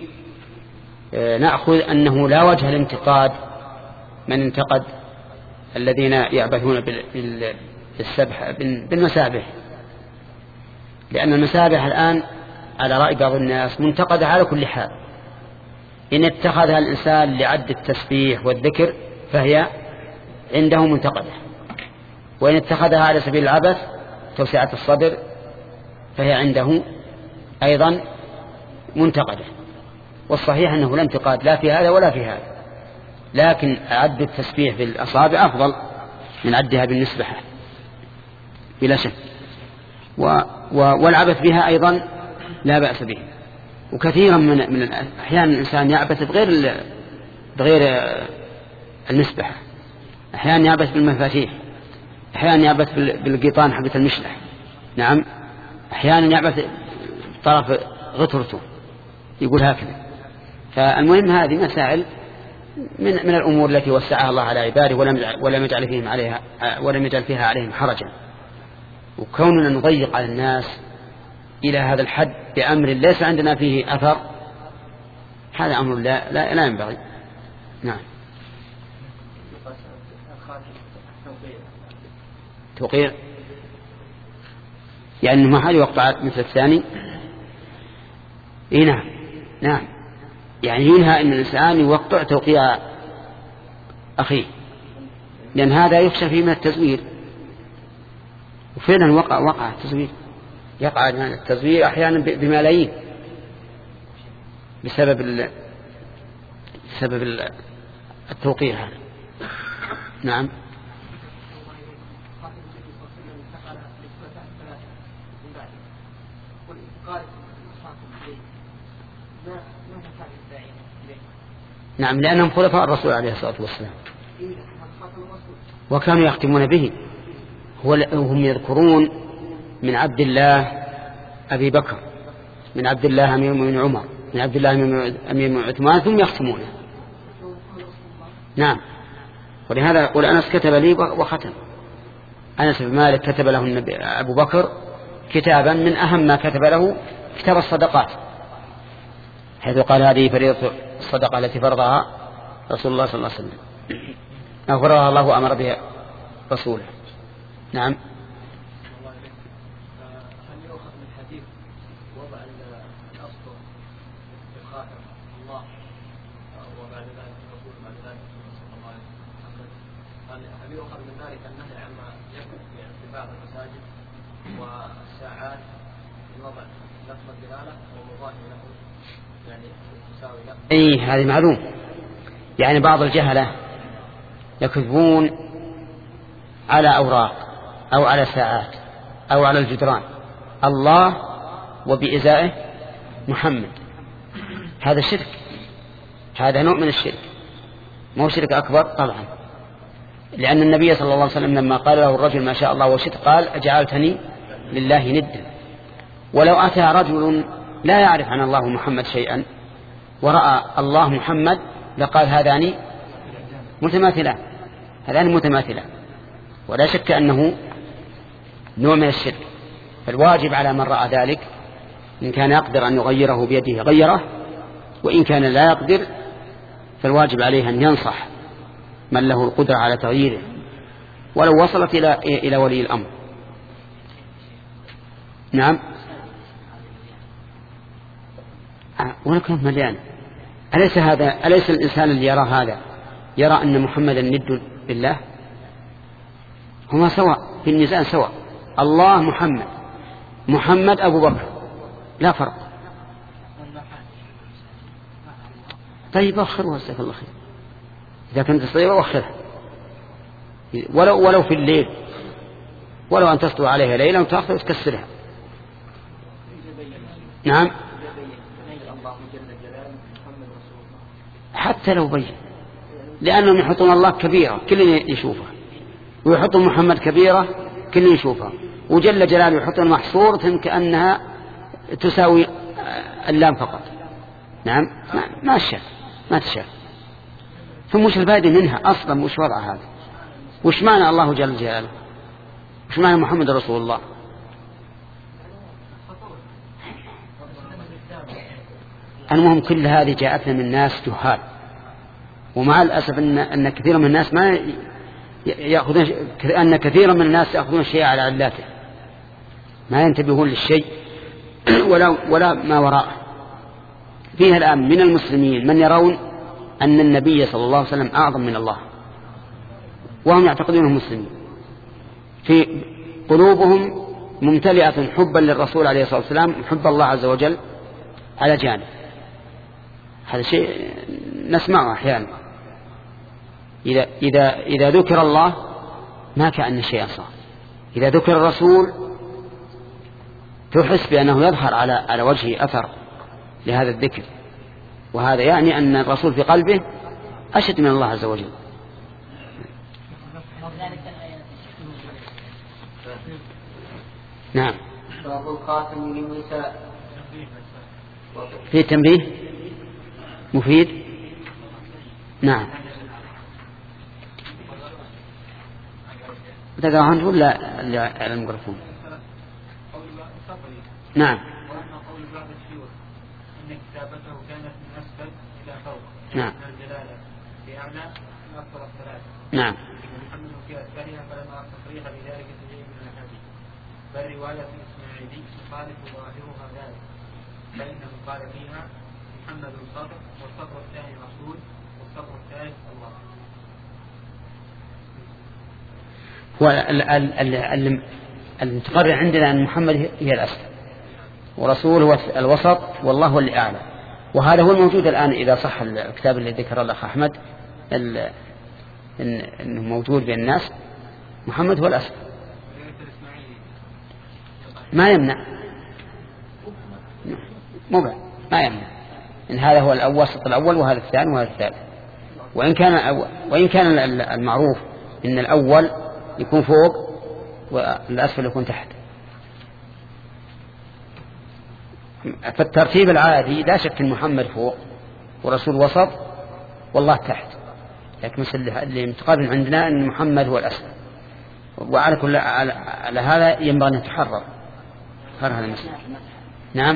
نأخذ أنه لا وجه الانتقاد من انتقد الذين يعبثون بالسبح بالمسابح، لأن المسابح الآن على رأي بعض الناس منتقدة على كل حال. إن اتخذها الإنسان لعد التسبيح والذكر فهي عنده منتقدة، وإن اتخذها على سبيل العبث توسعة الصدر فهي عنده أيضا منتقدة. والصحيح أنه لا انتقاد لا في هذا ولا في هذا، لكن عد التسبيح بالأصابع أفضل من عدها بالنسبحة بلا شك، و والعبث بها أيضا لا بأس به. وكثيرا من من أحيان الإنسان يعبث بغير بغير المسبحة، أحيانا يعبث بالمفاتيح، أحيانا يعبث بالقيطان حبة المشلح، نعم، أحيانا يعبث طرف غطرته يقول هكذا. فالمهم هذه مسائل من من الأمور التي وسعها الله على عباده ولم ولم يجعل فيهم عليها ولم يجعل فيها عليهم حرجا. وكوننا نضيق على الناس إلى هذا الحد بأمر ليس عندنا فيه أثر، هذا أمر لا لا, لا ينبغي. نعم. توقير يعني ما حال يوقع مثل الثاني. إيه نعم نعم، يعني ينهى أن الإنسان يوقع توقيع أخيه، لأن هذا يخشى فيه من التزوير. وفعلا وقع وقع التزوير، يقع التزوير أحيانا بملايين بسبب ال... بسبب ال... التوقيع هذا. نعم. نعم، لأنهم خلفاء الرسول عليه الصلاة والسلام وكانوا يختمون به. هم يذكرون من عبد الله أبي بكر، من عبد الله أمير من عمر، من عبد الله أمير من عثمان، ثم يختمونه. نعم، ولهذا يقول أنس كتب لي وختم. أنس بن مالك كتب له النبي أبو بكر كتابا من أهم ما كتب له كتاب الصدقات، حيث قال هذه فريضة الصدقة التي فرضها رسول الله صلى الله عليه وسلم، أو فرضها الله وأمر بها رسوله. نعم. هل يؤخذ من حديث وضع الأسطر في خاتم الله وبعد ذلك يقول بعد ذلك صلى الله عليه وسلم، هل يؤخذ من ذلك النهي عما يكون في بعض المساجد والساعات وضع لفظ الدلالة ومضاهي له يعني تساوي له؟ أي هذه معلوم. يعني بعض الجهلة يكتبون على أوراق أو على ساعات أو على الجدران الله وبإزائه محمد، هذا شرك، هذا نوع من الشرك، مو شرك أكبر طبعا، لأن النبي صلى الله عليه وسلم لما قال له الرجل ما شاء الله وشئت قال أجعلتني لله ندا. ولو أتى رجل لا يعرف عن الله محمد شيئا ورأى الله محمد لقال هذان متماثلان، هذان متماثلان، ولا شك أنه نوع من الشرك. فالواجب على من رأى ذلك إن كان يقدر أن يغيره بيده غيره، وإن كان لا يقدر فالواجب عليه أن ينصح من له القدرة على تغييره ولو وصلت إلى إلى ولي الأمر. نعم. ولكن مليان. أليس هذا أليس الإنسان اللي يرى هذا يرى أن محمدا ند بالله؟ هما سواء في الميزان سواء. الله محمد، محمد أبو بكر، لا فرق. طيب أخرها جزاك الله خير، إذا كنت تستطيع أخرها ولو ولو في الليل، ولو أن تسطو عليها ليلا وتأخذ وتكسرها. نعم. حتى لو بين، لأنهم يحطون الله كبيرة كل يشوفها، ويحطون محمد كبيرة كل يشوفها، وجل جلاله يحطون محصورة كأنها تساوي اللام فقط. نعم. ما, ما الشاف ما تشاف. ثم وش الفائدة منها أصلا؟ وش وضع هذا؟ وش معنى الله جل جلاله؟ وش معنى محمد رسول الله؟ المهم كل هذه جاءتنا من ناس جهال، ومع الأسف أن, أن كثير من الناس ما يأخذون، أن كثير من الناس يأخذون الشيء على علاته، ما ينتبهون للشيء ولا, ولا ما وراءه. فيها الآن من المسلمين من يرون أن النبي صلى الله عليه وسلم أعظم من الله، وهم يعتقدونه مسلمين، في قلوبهم ممتلئة حبا للرسول عليه الصلاة والسلام، حب الله عز وجل على جانب. هذا شيء نسمعه أحيانا. إذا, إذا, إذا ذكر الله ما كأن شيئا صار، إذا ذكر الرسول تحس بأنه يظهر على, على وجهه أثر لهذا الذكر، وهذا يعني أن الرسول في قلبه أشد من الله عز وجل. نعم. باب الخاتم للنساء. في تنبيه مفيد. نعم. تقرأ عنه ولا على الميكروفون؟ نعم. إن كتابته كانت من أسفل إلى فوق. نعم. من الجلالة في أعلى من أكثر الثلاثة. نعم. محمد في أسفلها فلما تصريح بذلك في من الأحاديث، بل رواية الإسماعيلي يخالف ظاهرها ذلك، فإنه قال فيها محمد الصدر، والصدر الثاني رسول، والصدر الثالث الله. هو المتقرر عندنا أن محمد هي الأسفل، ورسول هو الوسط، والله هو اللي أعلى. وهذا هو الموجود الآن إذا صح الكتاب اللي ذكر الأخ أحمد إنه موجود بين الناس، محمد هو الأسفل. ما يمنع مبع ما يمنع إن هذا هو الوسط الأول وهذا الثاني وهذا الثالث. وإن كان وإن كان المعروف إن الأول يكون فوق والأسفل يكون تحت. فالترتيب العادي لا شك أن محمد فوق ورسول وسط والله تحت، لكن اللي متقابل عندنا أن محمد هو الأسفل. وعلى كل على, على هذا ينبغي أن يتحرر هذا المسألة. نعم.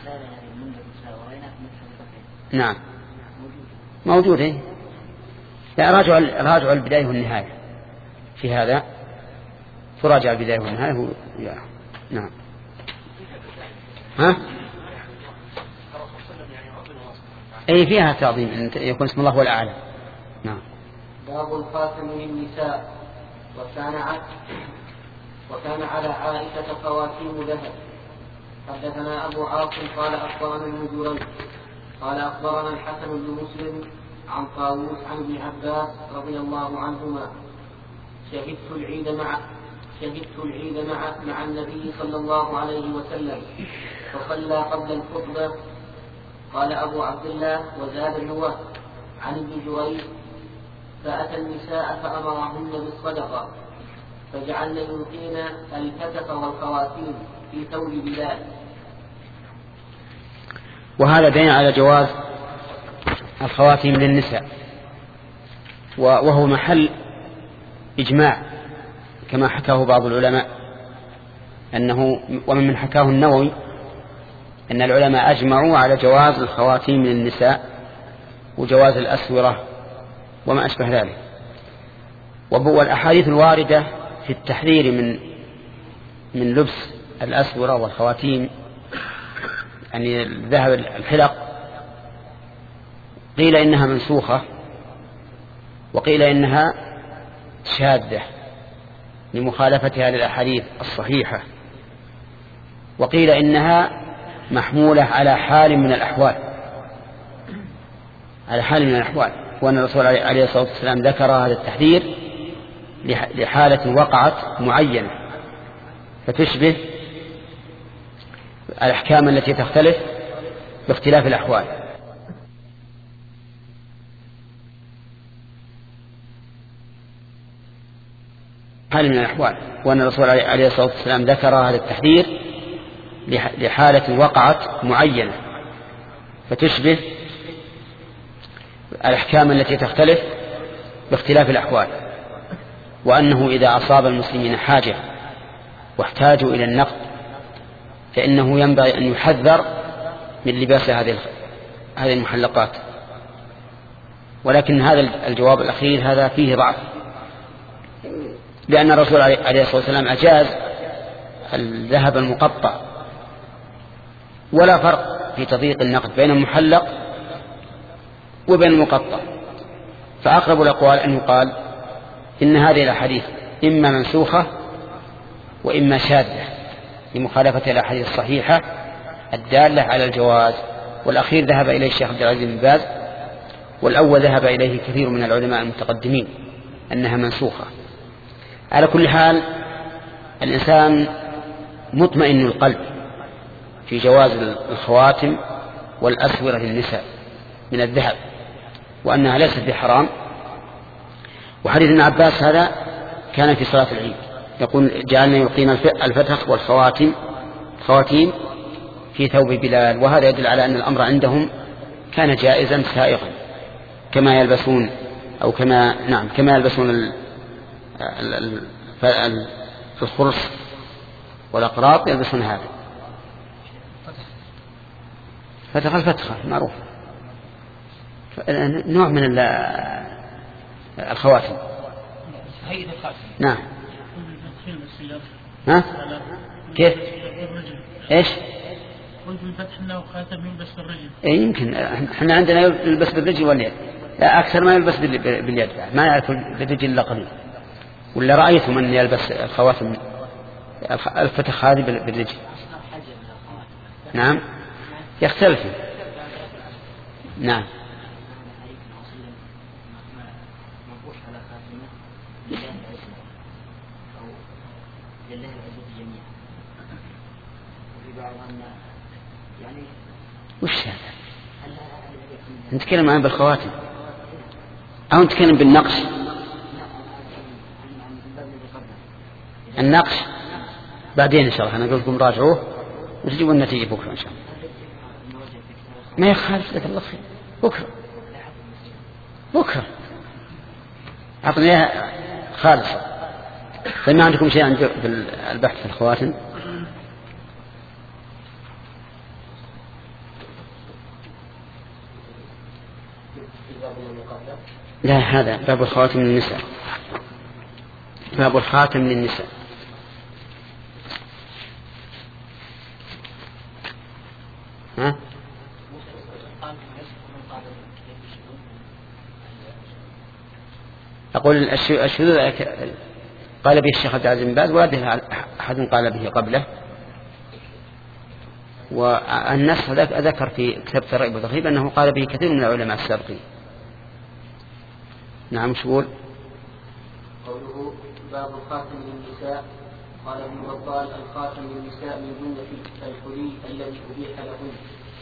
نعم موجود. ايه لا راجع راجع البداية والنهاية في هذا، تراجع البداية والنهاية هو يا. نعم. ها أي فيها تعظيم أن يكون اسم الله هو الأعلى. نعم. باب الخاتم للنساء. وكان وكان على عائشة خواتيم ذهب. حدثنا أبو عاصم قال أخبرنا ابن جريج قال أخبرنا الحسن بن مسلم عن طاووس عن ابن عباس رضي الله عنهما شهدت العيد مع شهدت العيد مع مع النبي صلى الله عليه وسلم فصلى قبل الخطبة. قال أبو عبد الله وزاد النواه عن ابن جريج فأتى النساء فأمرهن بالصدقة فجعلن يلقين الكتف والخواتيم في ثوب بلال. وهذا دين على جواز الخواتيم للنساء، وهو محل إجماع كما حكاه بعض العلماء أنه، ومن من حكاه النووي أن العلماء أجمعوا على جواز الخواتيم للنساء وجواز الأسورة وما أشبه ذلك. والأحاديث الواردة في التحذير من من لبس الأسورة والخواتيم يعني ذهب الحلق قيل إنها منسوخة وقيل إنها شاذة لمخالفتها للأحاديث الصحيحة وقيل إنها محمولة على حال من الأحوال على حال من الأحوال وأن الرسول عليه الصلاة والسلام ذكر هذا التحذير لحالة وقعت معينة فتشبه الأحكام التي تختلف باختلاف الأحوال. حال من الأحوال وأن الرسول عليه الصلاة والسلام ذكر هذا التحذير لحالة وقعت معينة فتشبه الأحكام التي تختلف باختلاف الأحوال وأنه إذا أصاب المسلمين حاجة واحتاجوا إلى النقد فإنه ينبغي أن يحذر من لباس هذه هذه المحلقات. ولكن هذا الجواب الأخير هذا فيه ضعف لأن الرسول عليه الصلاة والسلام أجاز الذهب المقطع ولا فرق في تضييق النقد بين المحلق وبين المقطع. فأقرب الأقوال أن يقال إن هذه الأحاديث إما منسوخة وإما شاذة لمخالفة الأحاديث الصحيحة الدالة على الجواز. والأخير ذهب إليه الشيخ عبد العزيز بن باز والأول ذهب إليه كثير من العلماء المتقدمين أنها منسوخة. على كل حال الإنسان مطمئن القلب في جواز الخواتم والأسورة للنساء من الذهب وأنها ليست بحرام. وحديث ابن عباس هذا كان في صلاة العيد يقول جعلنا يلقين الفتخ والخواتم خواتيم في ثوب بلال وهذا يدل على أن الأمر عندهم كان جائزا سائغا كما يلبسون أو كما نعم كما يلبسون الخرص والأقراط يلبسون هذا فتخ الفتخة معروف نوع من الخواتم. نعم ها كيف ايش قلت الفتح انه خاتم يلبس بالرجل. اي يمكن احنا عندنا يلبس بالرجل واليد لا اكثر ما يلبس باليد ما يعرف بالرجل الا قليل. ولا رايتم ان يلبس الخواتم الفتح هذه بالرجل. نعم يختلف. نعم وش هذا؟ نتكلم عن بالخواتم أو نتكلم بالنقش؟ النقش بعدين إن شاء الله أنا أقول لكم راجعوه وتجيبوا النتيجة بكرة إن شاء الله. ما يخالف لك الله خير بكرة بكرة أعطني إياها خالصة. فما عندكم شيء عند البحث في الخواتم؟ لا هذا باب الخواتم للنساء باب الخاتم للنساء. ها أقول الشذوذ قال به الشيخ عبد العزيز بن باز ولا أحد قال به قبله. والنص ذكر في كتاب الترغيب والترهيب أنه قال به كثير من العلماء السابقين. نعم شغول. قوله باب الخاتم للنساء قال ابن بطال الخاتم للنساء من جملة الحلي الذي أبيح لهن.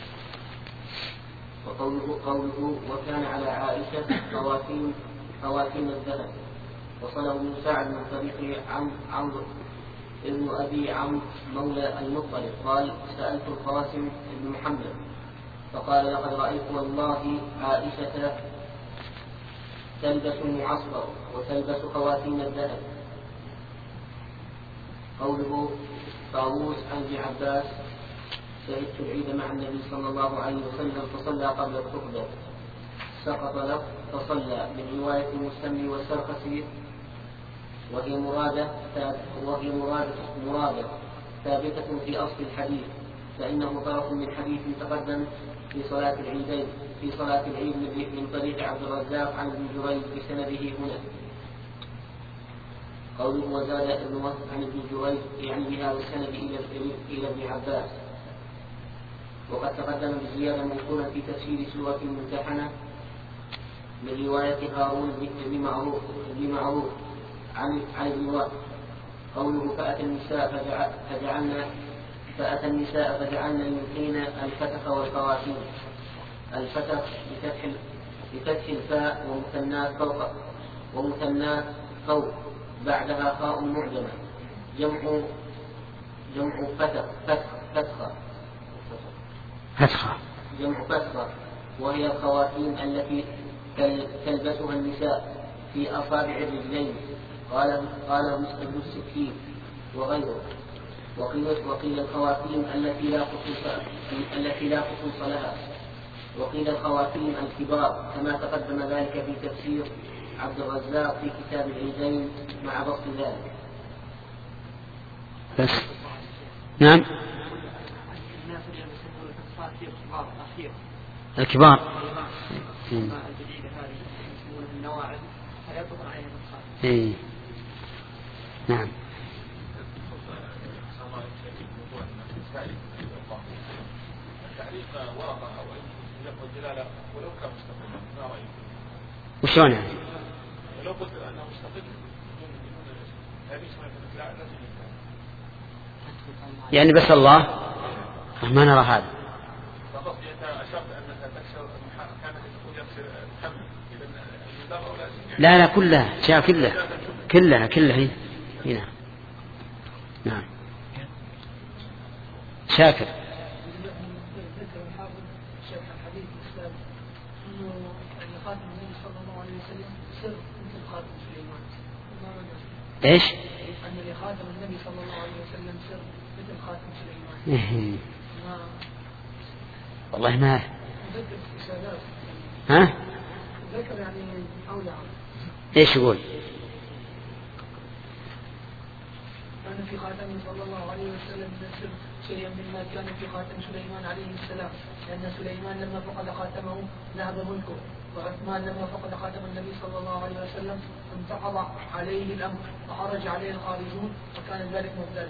وقوله قوله وكان على عائشة خواتيم خواتيم الذهب. وصله ابن سعد من طريق عمرو ابن أبي عمرو مولى المطلب قال سألت القاسم بن محمد فقال لقد رأيت والله عائشة تلبس معصفر وتلبس خواتيم الذهب. قوله طاووس عن ابن عباس شهدت العيد مع النبي صلى الله عليه وسلم فصلى قبل الخطبة سقط له فصلى من رواية المستمع والسرخسي وهي مرادة وهي مرادة مرادة ثابتة في أصل الحديث، فإنه طرف من حديث تقدم في صلاة العيدين في صلاة العيد من طريق عبد الرزاق عن ابن جريج بسنده هنا. قوله وزاد ابن وهب عن ابن جريج يعني بهذا السند إلى ابن عباس. وقد تقدم بزيادة موصولة في تفسير سورة الممتحنة من رواية هارون بن معروف بن معروف عن عن ابن وهب. قوله فأتى النساء فجعلنا فأتى النساء فجعلنا يلقين الفتح والخواتيم. الفتح بفتح بفتح الفاء ومثنات فوق ومثنات فوق بعدها خاء معجمة جمع جمع فتح فتح فتحة فتحة جمع فتحة وهي الخواتيم التي تلبسها النساء في أصابع الرجلين. قال قال ابن السكين وغيره. وقيل وقيل الخواتيم التي لا خصوص التي لا خصوص لها. وقيل الخواتيم الكبار كما تقدم ذلك في تفسير عبد الرزاق في كتاب العيدين مع بسط ذلك. بس نعم الكبار إيه. نعم وشون يعني؟ لو قلت أنه مستقل يعني بس الله ما نرى هذا. فقط أنت أشرت أنك تكسر كانت تقول يكسر محمد لا لا كلها جاء كلها كلها كلها هنا. نعم شاكر. ايش؟ أن لخاتم النبي صلى الله عليه وسلم سر مثل خاتم سليمان. والله ما ذكر استشهادات. ها؟ ذكر يعني أولى. ايش يقول؟ كان في خاتم صلى الله عليه وسلم سر شيئا مما كان في خاتم سليمان عليه السلام، لأن سليمان لما فقد خاتمه ذهب ملكه، وعثمان لما فقد خاتم النبي صلى الله عليه وسلم انتقض عليه الأمر وخرج عليه الخارجون، وكان ذلك مبدأ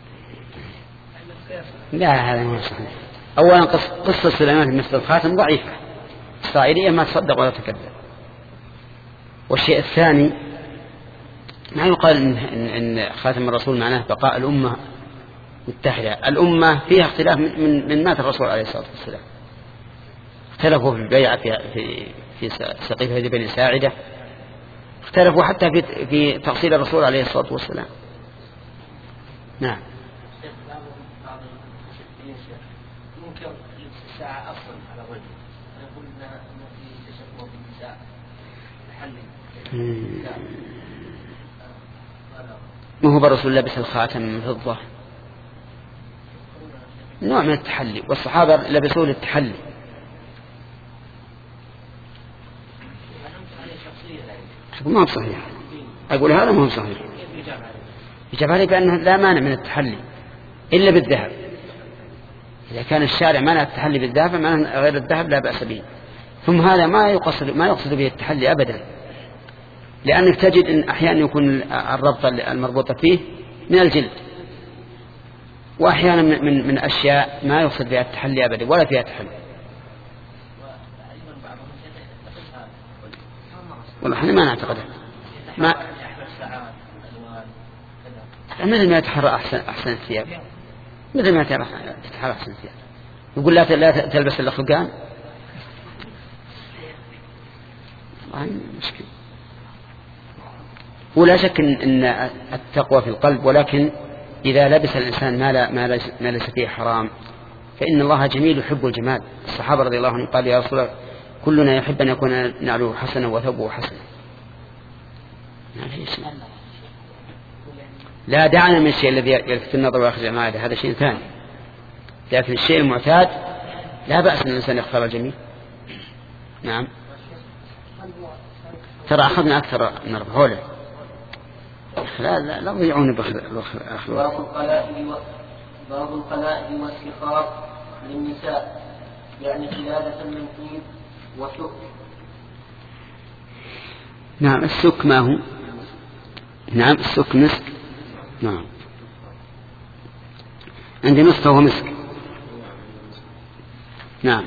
لا هذا ما صحيح. أولا قصة سليمان مثل الخاتم ضعيفة إسرائيلية ما تصدق ولا تكذب. والشيء الثاني ما يقال إن, إن, إن خاتم الرسول معناه بقاء الأمة متحدة. الأمة فيها اختلاف من, من مات الرسول عليه الصلاة والسلام. اختلفوا في البيعة في, في, في سقيفة بني ساعدة، اختلفوا حتى في, في تفصيل الرسول عليه الصلاة والسلام. نعم. ممكن الساعة أفضل على الرجل، أنا أقول إنها في تشبه بالنساء الحل. ما هو بالرسول لبس الخاتم من فضة نوع من التحلي، والصحابة لبسوه للتحلي. ما هو صحيح، أقول هذا ما هو صحيح. يجب عليه بأنه لا مانع من التحلي إلا بالذهب. إذا كان الشارع مانع التحلي بالذهب فمعنى غير الذهب لا بأس به. ثم هذا ما يقصد ما يقصد به التحلي أبدا، لأنك تجد أن أحيانا يكون الربطة المربوطة فيه من الجلد، وأحيانا من من أشياء ما يقصد بها التحلي أبدا ولا فيها تحلي. والله احنا ما نعتقدها. ما مثل ما يتحرى أحسن أحسن الثياب، مثل ما تتحرى أحسن الثياب. يقول لا لا تلبس إلا خلقان. مشكلة. ولا شك إن التقوى في القلب، ولكن إذا لبس الإنسان ما لا ما ليس فيه حرام فإن الله جميل يحب الجمال. الصحابة رضي الله عنهم قال يا رسول الله كلنا يحب أن يكون نعله حسنا وثوبه حسنا. لا دعنا من الشيء الذي يلفت النظر ويخرج المعادة، هذا شيء ثاني. لكن الشيء المعتاد لا بأس أن الإنسان يختار الجميل. نعم. ترى أخذنا أكثر من ربع حوله شيخ لا لا لا تضيعون بأخذ باب القلائد و... باب القلائد والسخاء للنساء يعني قلادة من طيب وسك. نعم السك ما هو؟ نعم السك مسك. نعم عندي مسك وهو مسك. نعم.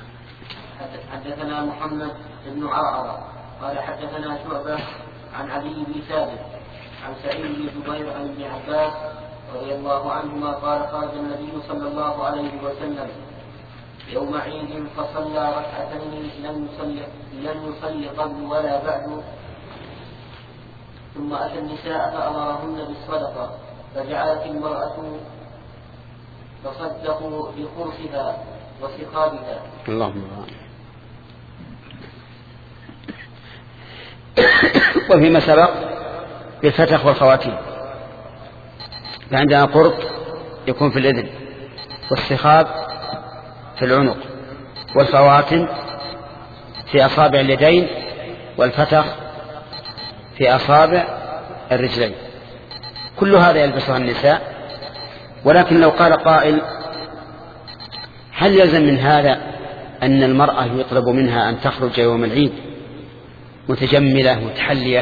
حدثنا محمد بن عرعر قال حدثنا شعبة عن علي بن ثابت عن سعيد بن جبير عن ابن عباس رضي الله عنهما قال خرج النبي صلى الله عليه وسلم يوم عيد فصلى ركعتين لم يصلي لم يصلي قبل ولا بعد، ثم أتى النساء فأمرهن بالصدقة، فجعلت المرأة تصدق بقرصها وسخابها. اللهم وفيما سبق بالفتح والخواتيم، فعندنا قرط يكون في الإذن، والسخاب في العنق، والخواتم في أصابع اليدين، والفتح في أصابع الرجلين. كل هذا يلبسها النساء. ولكن لو قال قائل هل يلزم من هذا أن المرأة يطلب منها أن تخرج يوم العيد متجملة متحلية،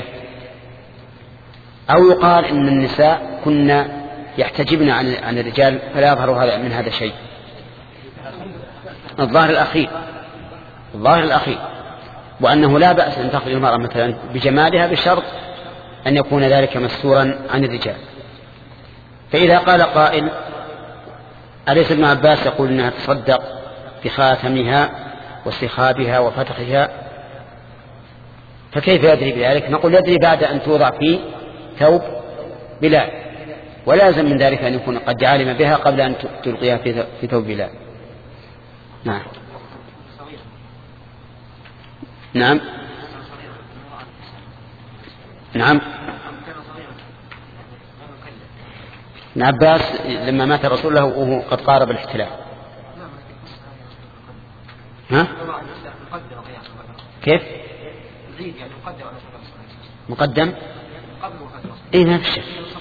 أو يقال إن النساء كنا يحتجبن عن عن الرجال فلا يظهر هذا من هذا شيء؟ الظاهر الأخير الظاهر الأخير وأنه لا بأس أن تخرج المرأة مثلا بجمالها بشرط أن يكون ذلك مستورا عن الرجال. فإذا قال قائل أليس ابن عباس يقول أنها تصدق بخاتمها وسخابها وفتحها، فكيف يدري بذلك؟ نقول يدري بعد أن توضع في ثوب بلال، ولازم من ذلك أن يكون قد علم بها قبل أن تلقيها في ثوب بلال. نعم نعم نعم. ابن عباس لما مات الرسول له وهو قد قارب الاحتلال. ها؟ كيف؟ مقدم؟ اي ما في شك.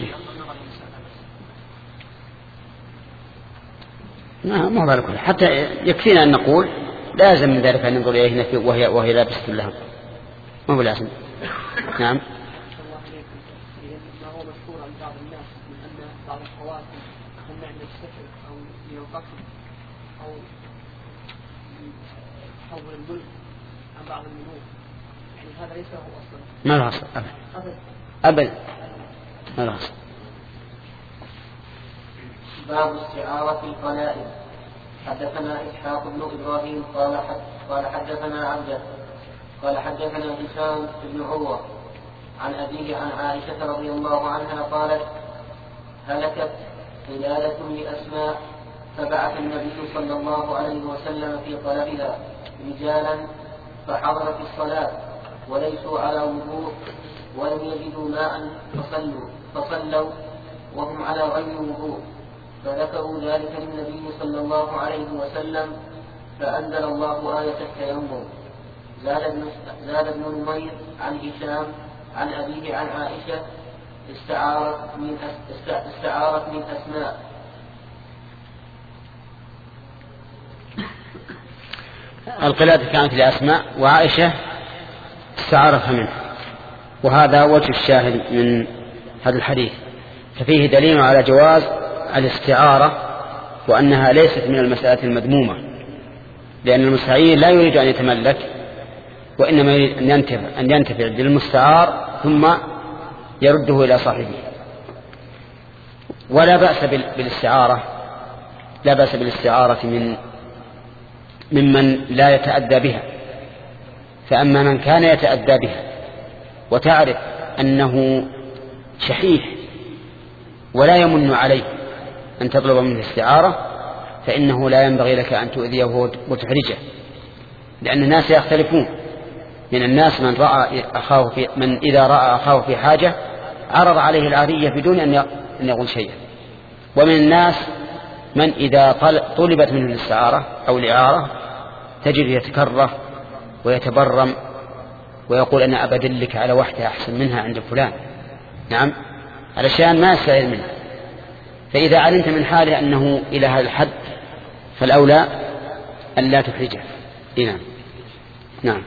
ما هو بالك، حتى يكفينا أن نقول لازم من ذلك أن ننظر إليه وهي وهي لابسة لها، ما هو لازم. نعم. ما هو مشهور عن بعض الناس من أن بعض الخواتم تمنع من السحر أو من القتل أو حول الملك عن بعض الملوك، يعني هذا ليس هو أصلا. ما له أصل أبدا أبدا ما له أصل. باب استعارة القلائد. حدثنا إسحاق بن إبراهيم قال قال حدثنا عبده قال حدثنا هشام بن عروة عن أبيه عن عائشة رضي الله عنها قالت هلكت قلادة لأسماء فبعث النبي صلى الله عليه وسلم في طلبها رجالا فحضرت الصلاة وليسوا على وضوء ولم يجدوا ماء فصلوا فصلوا وهم على غير وضوء، فذكروا ذلك للنبي صلى الله عليه وسلم فأنزل الله آية التيمم. زاد ابن نمير عن هشام عن أبيه عن عائشة استعارت من استعارت من أسماء. القلادة كانت لأسماء وعائشة استعارتها منه، وهذا وجه الشاهد من هذا الحديث، ففيه دليل على جواز الاستعارة وأنها ليست من المسألة المذمومة، لأن المستعير لا يريد أن يتملك وإنما يريد أن ينتفع, أن ينتفع بالمستعار ثم يرده إلى صاحبه. ولا بأس بالاستعارة لا بأس بالاستعارة من ممن لا يتأدى بها، فأما من كان يتأدى بها وتعرف أنه شحيح ولا يمن عليه أن تطلب منه الاستعارة فإنه لا ينبغي لك أن تؤذيه وتحرجه، لأن الناس يختلفون. من الناس من رأى أخاه في من إذا رأى أخاه في حاجة عرض عليه العارية بدون أن يقول شيئا، ومن الناس من إذا طلبت منه الاستعارة أو الإعارة تجد يتكره ويتبرم ويقول أنا أبدلك على واحدة أحسن منها عند فلان. نعم. علشان ما يستعير منه. فإذا علمت من حاله أنه إلى هذا الحد فالأولى أن لا تحرجه. نعم نعم.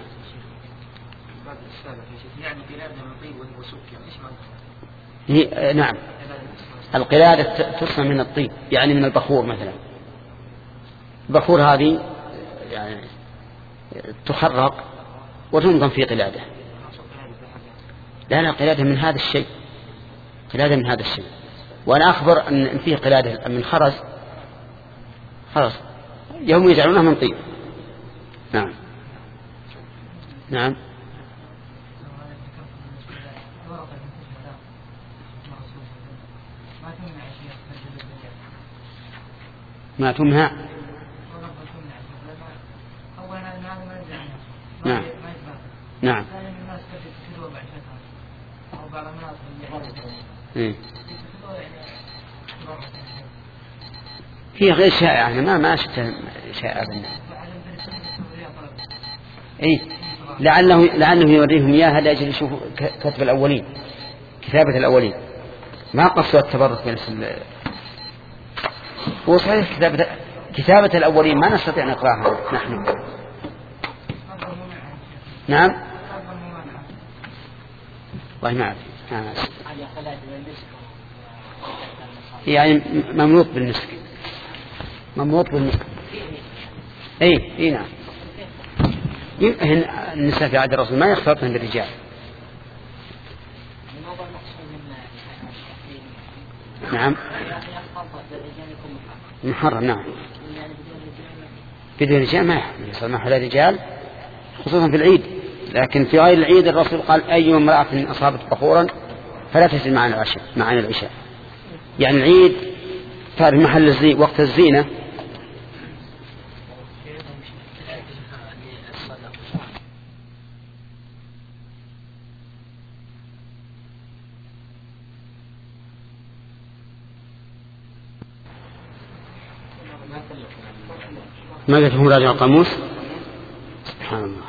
هي نعم القلادة تصنع من الطيب يعني من البخور مثلا. البخور هذه يعني تخرق وتنظم في قلادة. لا لا قلادة من هذا الشيء قلادة من هذا الشيء. وأنا أخبر أن فيه قلادة من خرز خرز يوم يجعلونها من طيب. نعم نعم. ما تمنع. نعم نعم. إيه. هي غير شائعة يعني ما ما شفت شائعة بالناس. إيه لعله لعله يوريهم إياها لأجل يشوفوا كتب الأولين كتابة الأولين ما قصوا التبرك بنفس. هو صحيح كتابة كتابة الأولين ما نستطيع نقراها نحن. نعم والله ما أعرف. يعني ممنوط بالنسك ممنوط بالنسك. اي اي نعم. النساء في عهد الرسول ما يختلطن بالرجال. نعم محرم. نعم بدون رجال ما يحصل مع حلال رجال خصوصا في العيد. لكن في غير العيد الرسول قال أي امرأة أصابت بخورا فلا تجد معنا العشاء معنا العشاء. يعني العيد صار محل الزي وقت الزينة. ما قلت هم راجع القاموس. سبحان الله.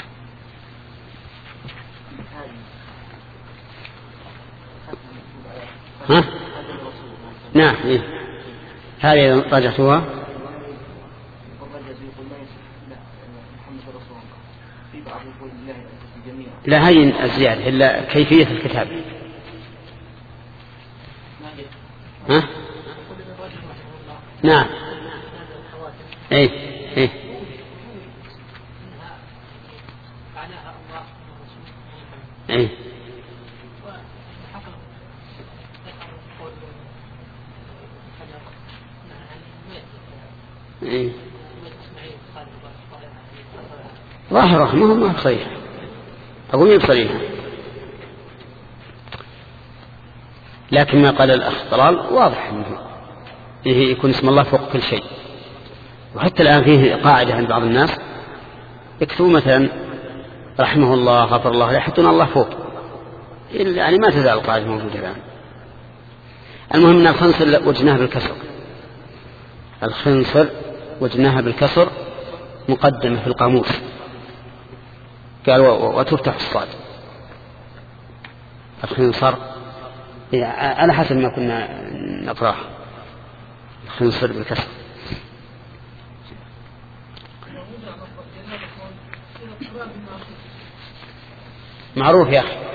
ها؟ نعم إيه؟ هذه راجعتوها. لا هي الزيادة إلا كيفية الكتاب. ها؟ نعم ايه ايه ايه ايه ظاهره ما هو ما صحيح. اقول لي بصريح لكن ما قال الاخ طلال واضح انه يكون اسم الله فوق كل شيء. وحتى الآن فيه قاعدة عند بعض الناس يكتبوا مثلا رحمه الله غفر الله يحطون الله فوق. يعني ما تزال القاعدة موجودة الآن. المهم أن الخنصر وجناها بالكسر. الخنصر وجناها بالكسر مقدمة في القاموس. قال وتفتح الصاد. الخنصر على حسب ما كنا نقرأه الخنصر بالكسر. معروف يا أخي.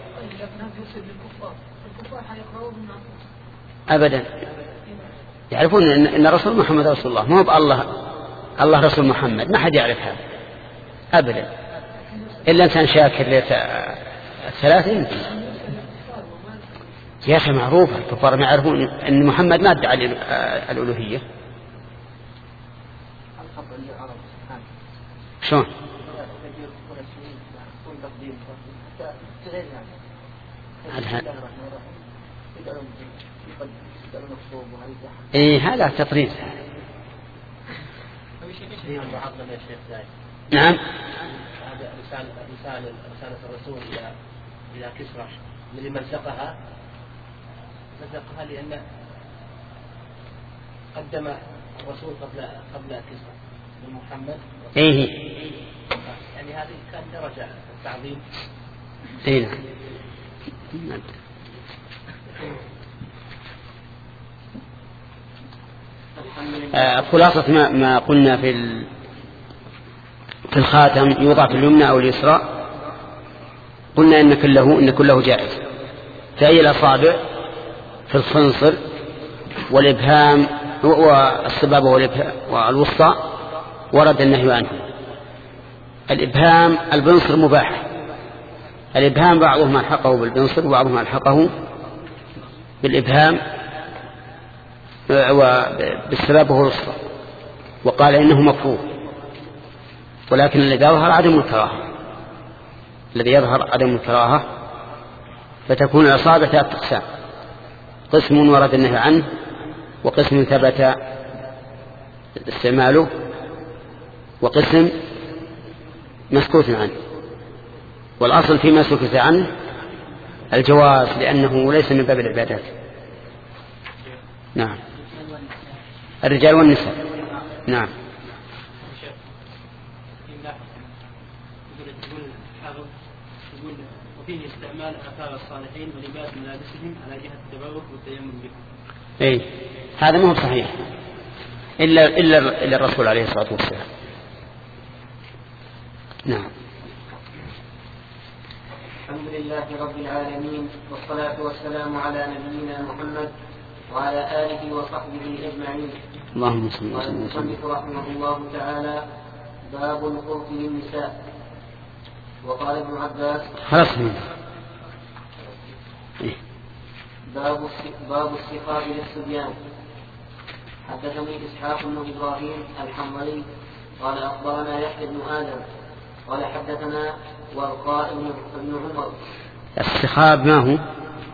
أبدا يعرفون أن رسول محمد رسول الله مو بالله الله رسول محمد ما حد يعرف هذا أبدا إلا إنسان شاكر الثلاثين. يا أخي معروف الكفار ما يعرفون أن محمد ما ادعى الألوهية. شلون؟ ايه هذا تطريز. نعم هذا رسالة رسالة رسالة الرسول إلى إلى كسرى من ملصقها ملصقها لأن قدم الرسول قبل قبل كسرى من محمد. ايه يعني هذه كان درجة التعظيم. ايه خلاصة ما, ما قلنا في ال... في الخاتم يوضع في اليمنى أو اليسرى، قلنا إن كله إن كله جائز. فأي الأصابع في الخنصر والإبهام والسبابة والوسطى ورد النهي عنه. الإبهام البنصر مباح، الإبهام بعضهم ألحقه بالبنصر وبعضهم ألحقه بالإبهام وبالسبابة والوسطى، وقال إنه مكروه، ولكن الذي يظهر عدم الكراهة، الذي يظهر عدم الكراهة. فتكون الأصابع ثلاثة أقسام: قسم ورد النهي عنه، وقسم ثبت استعماله، وقسم مسكوت عنه. والأصل فيما سكت عنه الجواز، لأنه ليس من باب العبادات. نعم، الرجال والنساء. نعم. وفيه استعمال آثار الصالحين ولباس ملابسهم على جهة التبرك والتيمم به. أي هذا ما هو صحيح إلا إلا إلا الرسول عليه الصلاة والسلام. نعم. الحمد لله رب العالمين، والصلاة والسلام على نبينا محمد وعلى آله وصحبه أجمعين. اللهم صل وسلم. قال المصنف رحمه الله تعالى: باب الخلق للنساء. وقال ابن عباس: خلاص. باب باب السخاء للصبيان. حدثني إسحاق بن إبراهيم الحنظلي قال أخبرنا يحيى بن آدم قال حدثنا ورقاء بن عمر. السخاب ما هو؟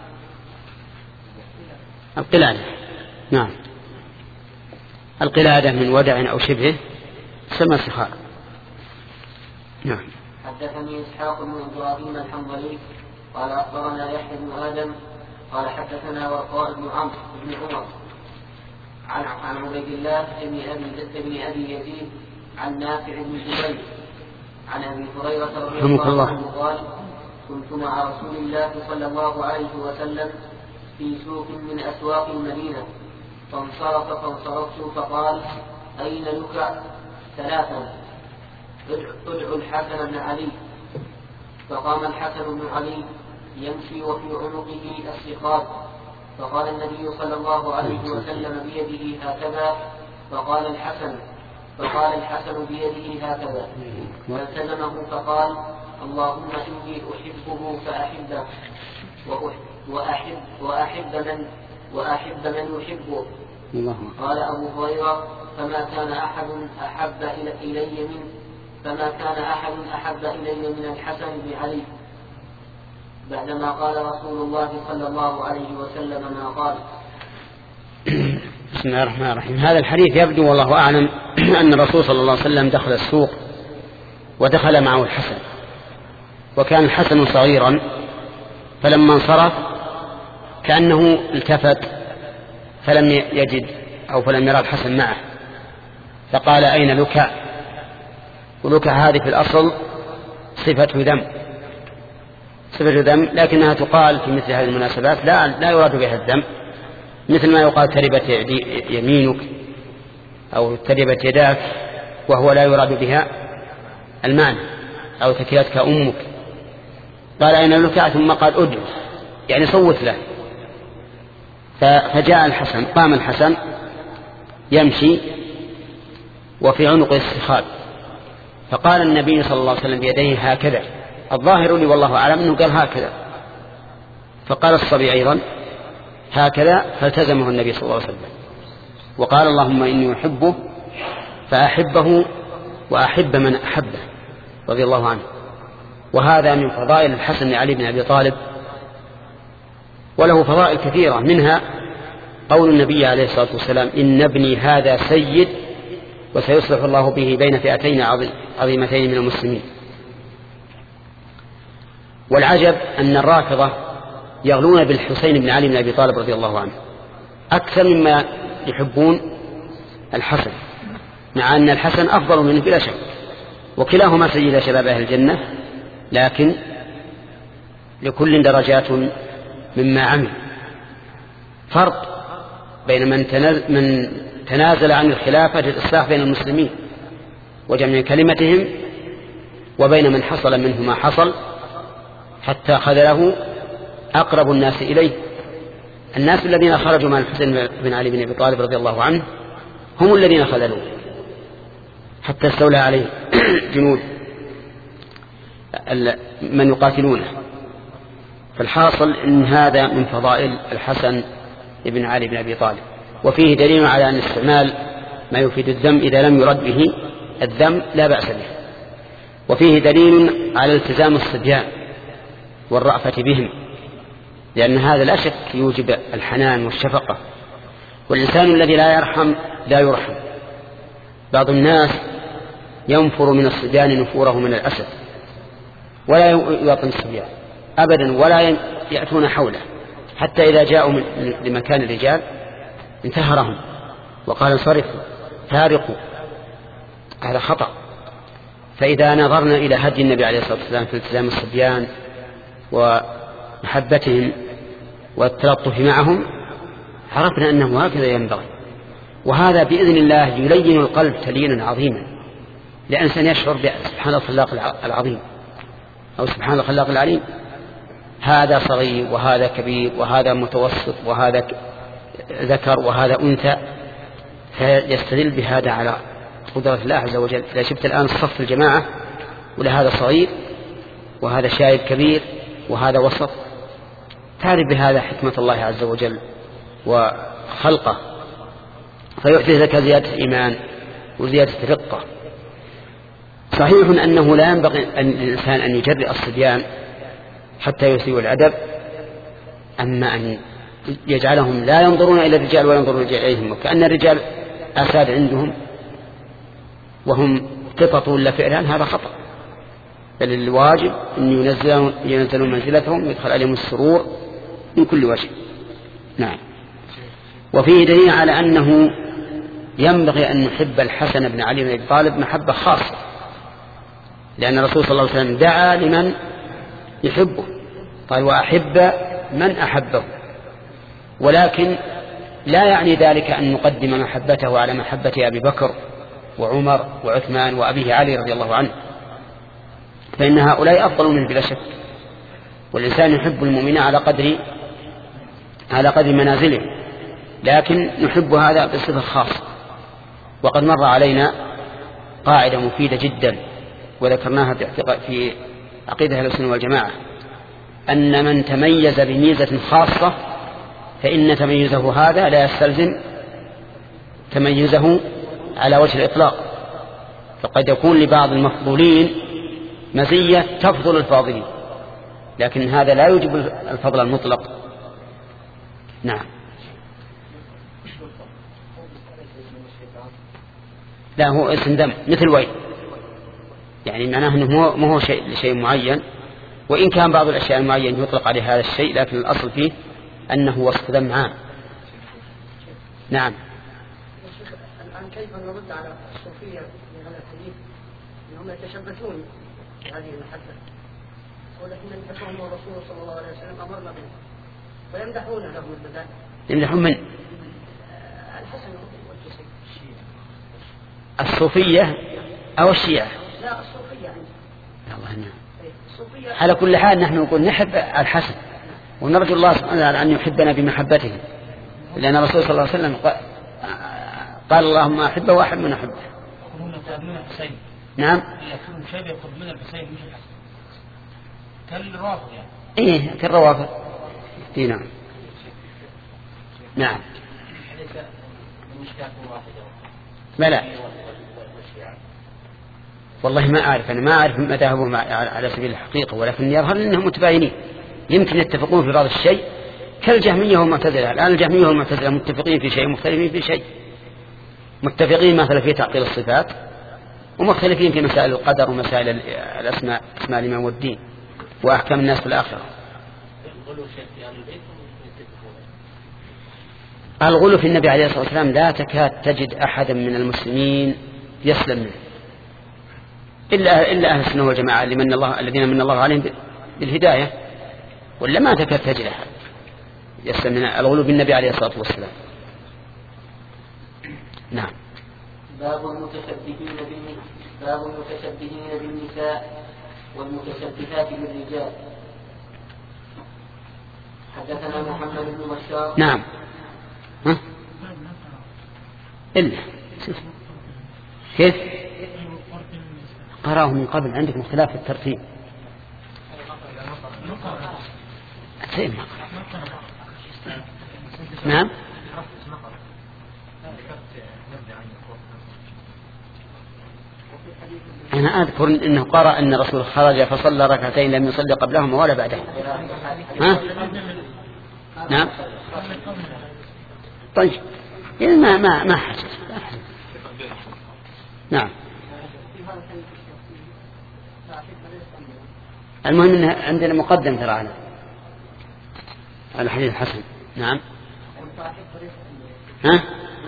القلادة. نعم، القلادة من ودع أو شبهه سمى سخاب. نعم. حدثني إسحاق بن إبراهيم الحنظلي قال أخبرنا يحيى بن آدم قال حدثنا ورقاء بن عمرو بن عمر عن عن عبيد الله بن أبي بن أبي يزيد عن نافع بن جبير عن أبي هريرة رضي الله عنه قال: كنت مع رسول الله صلى الله عليه وسلم في سوق من أسواق المدينة، فانصرف فانصرفت فقال: أين لك؟ ثلاثا: ادعوا الحسن بن علي. فقام الحسن بن علي يمشي وفي عنقه السخاب، فقال النبي صلى الله عليه وسلم بيده هكذا، فقال الحسن فقال الحسن بيده هكذا، فالتزمه فقال: اللهم إني أحبه فأحبه وأحب وأحب من وأحب من يحبه. قال أبو هريرة: فما كان أحد أحب إلي من فما كان أحد أحب إلي من الحسن بن علي بعدما قال رسول الله صلى الله عليه وسلم ما قال. بسم الله الرحمن الرحيم. هذا الحديث يبدو والله أعلم أن الرسول صلى الله عليه وسلم دخل السوق ودخل معه الحسن، وكان الحسن صغيرا، فلما انصرف كأنه التفت فلم يجد أو فلم يرى الحسن معه، فقال: أين لك؟ ولك هذه في الأصل صفة ذم صفة ذم لكنها تقال في مثل هذه المناسبات لا, لا يراد بها الذم، مثل ما يقال تربت يمينك أو تربت يداك، وهو لا يراد بها المعنى، أو تكلتك أمك. قال: أين لك؟ ثم قال: أدعو، يعني صوت له. فجاء الحسن، قام الحسن يمشي وفي عنق السخاب، فقال النبي صلى الله عليه وسلم بيديه هكذا. الظاهر لي والله أعلم أنه قال هكذا، فقال الصبي أيضا هكذا، فالتزمه النبي صلى الله عليه وسلم وقال: اللهم إني أحبه فأحبه وأحب من أحبه، رضي الله عنه. وهذا من فضائل الحسن علي بن أبي طالب، وله فضائل كثيرة، منها قول النبي عليه الصلاة والسلام: إن ابني هذا سيد وسيصلح الله به بين فئتين عظيمتين من المسلمين. والعجب أن الرافضة يغلون بالحسين بن علي بن أبي طالب رضي الله عنه أكثر مما يحبون الحسن، مع أن الحسن أفضل منه بلا شك، وكلاهما سيد شباب أهل الجنة، لكن لكل درجات مما عمل. فرق بين من, من تنازل عن الخلافة للإصلاح بين المسلمين وجمع كلمتهم وبين من حصل منه ما حصل، حتى خذله أقرب الناس إليه. الناس الذين خرجوا مع الحسين بن علي بن أبي طالب رضي الله عنه هم الذين خذلوه حتى استولى عليه جنود من يقاتلونه. فالحاصل إن هذا من فضائل الحسن بن علي بن أبي طالب. وفيه دليل على أن استعمال ما يفيد الذم إذا لم يرد به الذم لا بأس به. وفيه دليل على التزام الصبيان والرأفة بهم، لأن هذا لا شك يوجب الحنان والشفقة، والإنسان الذي لا يرحم لا يرحم. بعض الناس ينفر من الصبيان نفوره من الأسد ولا يواطن الصبيان أبدا ولا يأتون حوله، حتى إذا جاءوا لمكان الرجال انتهرهم وقال انصرفوا فارقوا. هذا خطأ. فإذا نظرنا إلى هدي النبي عليه الصلاة والسلام في التزام الصبيان ومحبتهم والتلطف معهم عرفنا أنه هكذا ينبغي. وهذا بإذن الله يلين القلب تلينا عظيما، لأن سيشعر سبحان الخلاق العظيم أو سبحان الخلاق العليم، هذا صغير وهذا كبير وهذا متوسط وهذا ذكر وهذا أنثى، فيستدل بهذا على قدرة الله عز وجل. إذا شفت الآن الصف الجماعة ولهذا صغير وهذا شايب كبير وهذا وسط، تعرف بهذا حكمة الله عز وجل وخلقه، فيؤتي لك زيادة إيمان وزيادة رقة. صحيح أنه لا ينبغي للإنسان أن يجرئ الصبيان حتى يسيء الأدب، أما أن يجعلهم لا ينظرون إلى الرجال وينظرون إليهم، وكأن الرجال أساد عندهم وهم قطط ولا فعلان، هذا خطأ. بل الواجب أن ينزلوا, ينزلوا منزلتهم ويدخل عليهم السرور من كل وجه. نعم. وفيه دليل على أنه ينبغي أن نحب الحسن بن علي بن أبي طالب محبة خاصة، لأن الرسول صلى الله عليه وسلم دعا لمن يحبه، قال وأحب من أحبه. ولكن لا يعني ذلك أن نقدم محبته على محبة أبي بكر وعمر وعثمان وأبيه علي رضي الله عنه، فإن هؤلاء أفضل منه بلا شك. والإنسان يحب المؤمن على قدر على قدر منازله، لكن نحب هذا بصفة خاصة. وقد مر علينا قاعدة مفيدة جدا وذكرناها في عقيدة أهل السنة والجماعة، أن من تميز بميزة خاصة فإن تميزه هذا لا يستلزم تميزه على وجه الإطلاق، فقد يكون لبعض المفضولين مزية تفضل الفاضلين، لكن هذا لا يوجب الفضل المطلق. نعم. لا هو اسم دم مثل ويل، يعني معناه أنه ما هو شيء لشيء معين، وإن كان بعض الأشياء المعينة يطلق عليه هذا الشيء، لكن الأصل فيه أنه وصف دم عام. نعم. الآن كيف نرد على الصوفية في هذا الحديث أنهم يتشبثون بهذه المحبة، ولكن يمدحون الرسول صلى الله عليه وسلم أمرنا به ويمدحون له المدح. يمدحون من؟ الحسن والحسين. الصوفية أو الشيعة؟ لا الصوفية عندي. الله نعم. على كل حال نحن نقول نحب الحسن ونرجو الله سبحانه وتعالى أن يحبنا بمحبته، لأن الرسول صلى الله عليه وسلم قال اللهم أحبه وأحب من أحبه. نعم. يكون شيء يقرب من الحسين مش الحسن كالروافض يعني. إيه كالروافض. إيه نعم. نعم. ما لا والله ما أعرف، أنا ما أعرف مذاهبهم على سبيل الحقيقة، ولكن يظهر أنهم متباينين، يمكن يتفقون في بعض الشيء كالجهمية والمعتزلة. الآن الجهمية والمعتزلة متفقين في شيء مختلفين في شيء، متفقين مثلا في تعطيل الصفات ومختلفين في مسائل القدر ومسائل الأسماء أسماء الإيمان والدين وأحكام الناس في الآخرة. الغلو في النبي عليه الصلاة والسلام لا تكاد تجد أحدا من المسلمين يسلم منه إلا إلا أهل السنة والجماعة اللي من الله الذين من الله عليهم بالهداية، ولا ما تكاد تجد أحد يسلم من الغلو بالنبي عليه الصلاة والسلام. نعم. باب المتشبهين بالنساء باب المتشبهين بالنساء والمتشبهات بالرجال. حدثنا محمد بن بشار. نعم. ها؟ إلا كيف قرأه من قبل؟ عندك اختلاف في الترتيب. نعم. أنا أذكر أنه قرأ أن الرسول خرج فصلى ركعتين لم يصلي قبلهما ولا بعدهما. ها؟ نعم. طيب يعني ما ما ما حدث. نعم. المهم أن عندنا مقدم ترى على الحديث الحسن. نعم. ها؟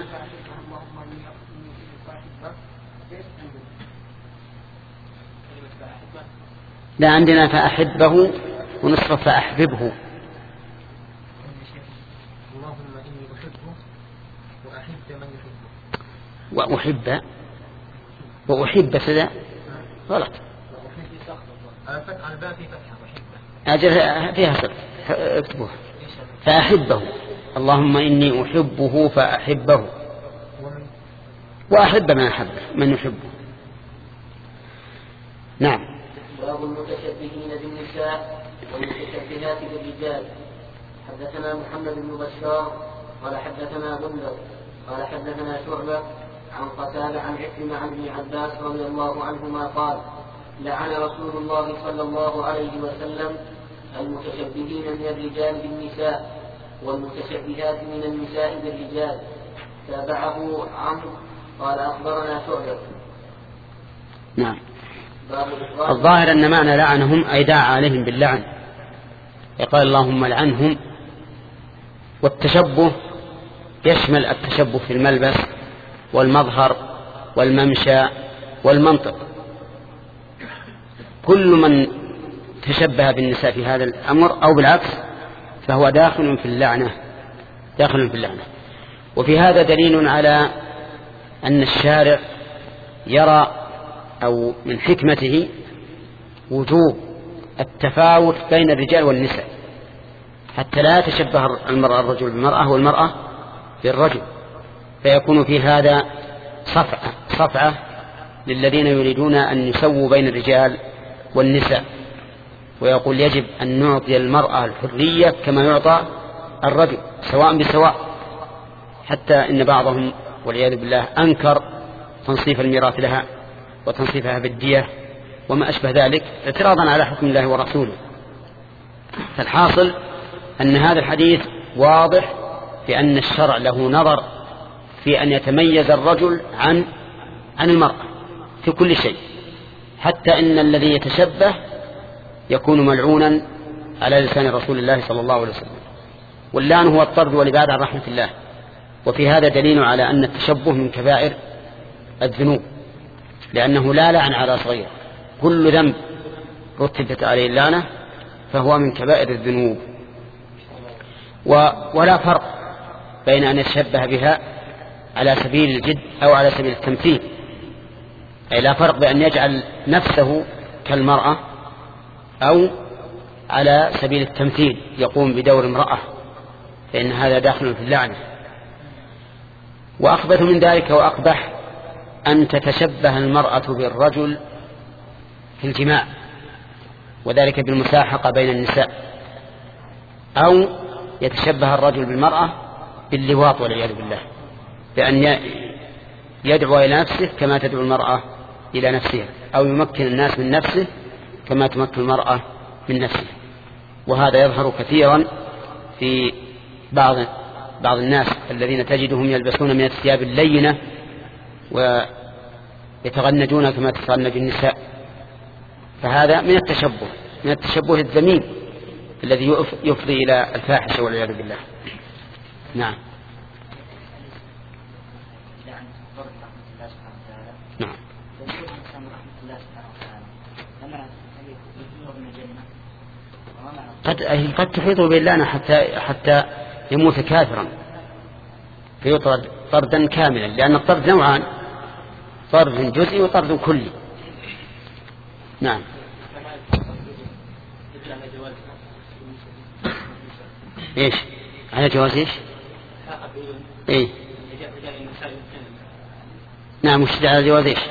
لا عندنا فأحبه ونصف فأحببه. اللهم إني أحبه وأحب من يحبه. وأحب وأحب سدا غلط. فتح الباء في فتحة وأحبه. أجل فيها صدق اكتبوها. فأحبه اللهم إني أحبه فأحبه وأحب من أحبه من يحبه. نعم. باب المتشبهين بالنساء والمتشبهات بالرجال. حدثنا محمد بن بشار قال حدثنا غندر قال حدثنا شعبة عن قتادة عن عكرمة عن ابن عباس رضي الله عنهما قال لعن رسول الله صلى الله عليه وسلم المتشبهين من الرجال بالنساء والمتشبهات من النساء بالرجال. تابعه عمرو قال أخبرنا شعبة. نعم. الظاهر أن معنى لعنهم أي دعا عليهم باللعن، يقال اللهم لعنهم. والتشبه يشمل التشبه في الملبس والمظهر والممشى والمنطق. كل من تشبه بالنساء في هذا الأمر أو بالعكس فهو داخل في اللعنة داخل في اللعنة. وفي هذا دليل على أن الشارع يرى أو من حكمته وجوب التفاوت بين الرجال والنساء حتى لا يتشبه المرأة الرجل بالمرأة والمرأة بالرجل، فيكون في هذا صفعة, صفعة للذين يريدون أن يسووا بين الرجال والنساء، ويقول يجب أن نعطي المرأة الحرية كما يعطى الرجل سواء بسواء. حتى إن بعضهم والعياذ بالله أنكر تنصيف الميراث لها وتنصيفها بالدية وما أشبه ذلك اعتراضا على حكم الله ورسوله. فالحاصل أن هذا الحديث واضح في أن الشرع له نظر في أن يتميز الرجل عن عن المرأة في كل شيء، حتى إن الذي يتشبه يكون ملعونا على لسان رسول الله صلى الله عليه وسلم. واللعن هو الطرد والإبعاد عن رحمة الله. وفي هذا دليل على أن التشبه من كبائر الذنوب، لأنه لا لعن على صغير، كل ذنب رتبت عليه اللعنة فهو من كبائر الذنوب. ولا فرق بين أن يتشبه بها على سبيل الجد أو على سبيل التمثيل، أي لا فرق بأن يجعل نفسه كالمرأة أو على سبيل التمثيل يقوم بدور امرأة، فإن هذا داخل في اللعنة. وأخبث من ذلك وأقبح أن تتشبه المرأة بالرجل في الجماع، وذلك بالمساحقة بين النساء، أو يتشبه الرجل بالمرأة باللواط والعياذ بالله، بأن يدعو إلى نفسه كما تدعو المرأة إلى نفسها، أو يمكن الناس من نفسه كما تمكن المرأة من نفسها. وهذا يظهر كثيرا في بعض بعض الناس الذين تجدهم يلبسون من الثياب اللينة ويتغنجون كما تتغنج النساء، فهذا من التشبه من التشبه الذميم الذي يفضي إلى الفاحشة والعياذ بالله. نعم. نعم. قد قد تحيط باللعنة حتى حتى يموت كافرا فيطرد طردا كاملا، لأن الطرد نوعان، طرد جزئي وطرد كلي. نعم. ايش على جواز ايش؟ ايه نعم. وش على جواز ايش؟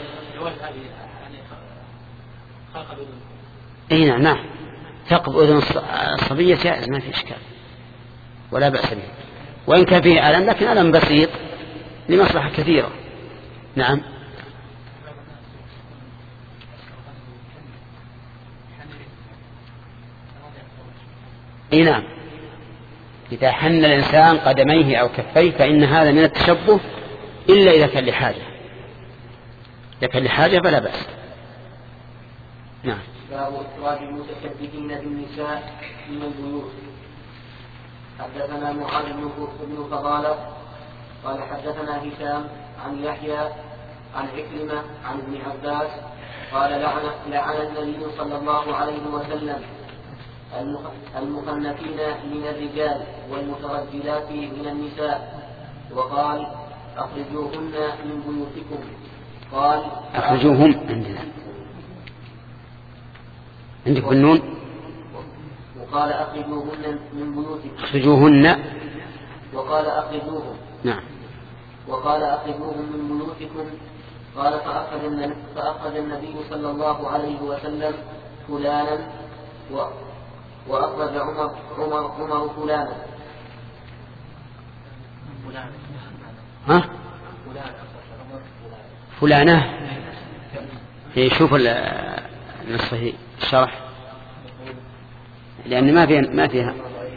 اي نعم نعم. ثقب اذن الصبية جائز، ما في اشكال ولا بأس به، وان كان فيه ألم لكن ألم بسيط لمصلحة كثيرة. نعم. اي نعم. إذا حن الإنسان قدميه أو كفيه فإن هذا من التشبه، إلا إذا كان لحاجة، إذا كان لحاجة فلا بأس. نعم. باب إخراج المتشبهين بالنساء من البيوت. حدثنا معاذ بن فضالة قال حدثنا هشام عن يحيى عن عكرمة عن ابن عباس قال لعن, لعن النبي صلى الله عليه وسلم المخنثين من الرجال والمترجلات من النساء، وقال أخرجوهن من بيوتكم. قال أخرجوهم عندنا عندك بالنون. وقال أخرجوهن من بيوتكم. أخرجوهن. وقال أخرجوهم. نعم. وقال أخرجوهم من بيوتكم. قال فأخذ, فأخذ النبي صلى الله عليه وسلم فلانا و وأخرج عمر, عمر, عمر فلانا. ها؟ فلانة. شوف النص الشرح لأن ما فيها ما فيها.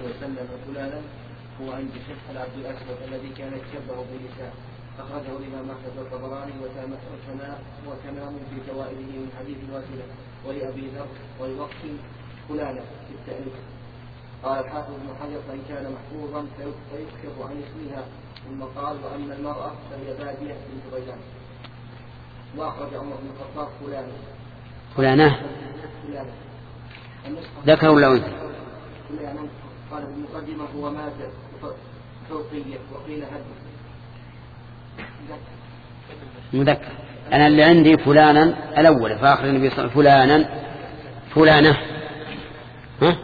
هو عند شيخ العبد الأسود الذي كان يتشبه بالنساء، أخرجه الإمام أحمد والطبراني وتمام في فوائده من حديث الواسلة ولأبي ذر ولوقت فلانة في التأليف. قال الحافظ ابن حجر فإن كان محفوظا فيكشف عن اسمها، ثم قال وأما المرأة فهي بادية بنت غيلان. وأخرج عمر بن الخطاب فلانة. فلانة ذكر ولا أنثى؟ فلانة. قال بالمقدمة هو مات فوقية وقيل هد مذكر. أنا اللي عندي فلانا الأول فآخر النبي صلى الله عليه وسلم فلانا فلانة. ها؟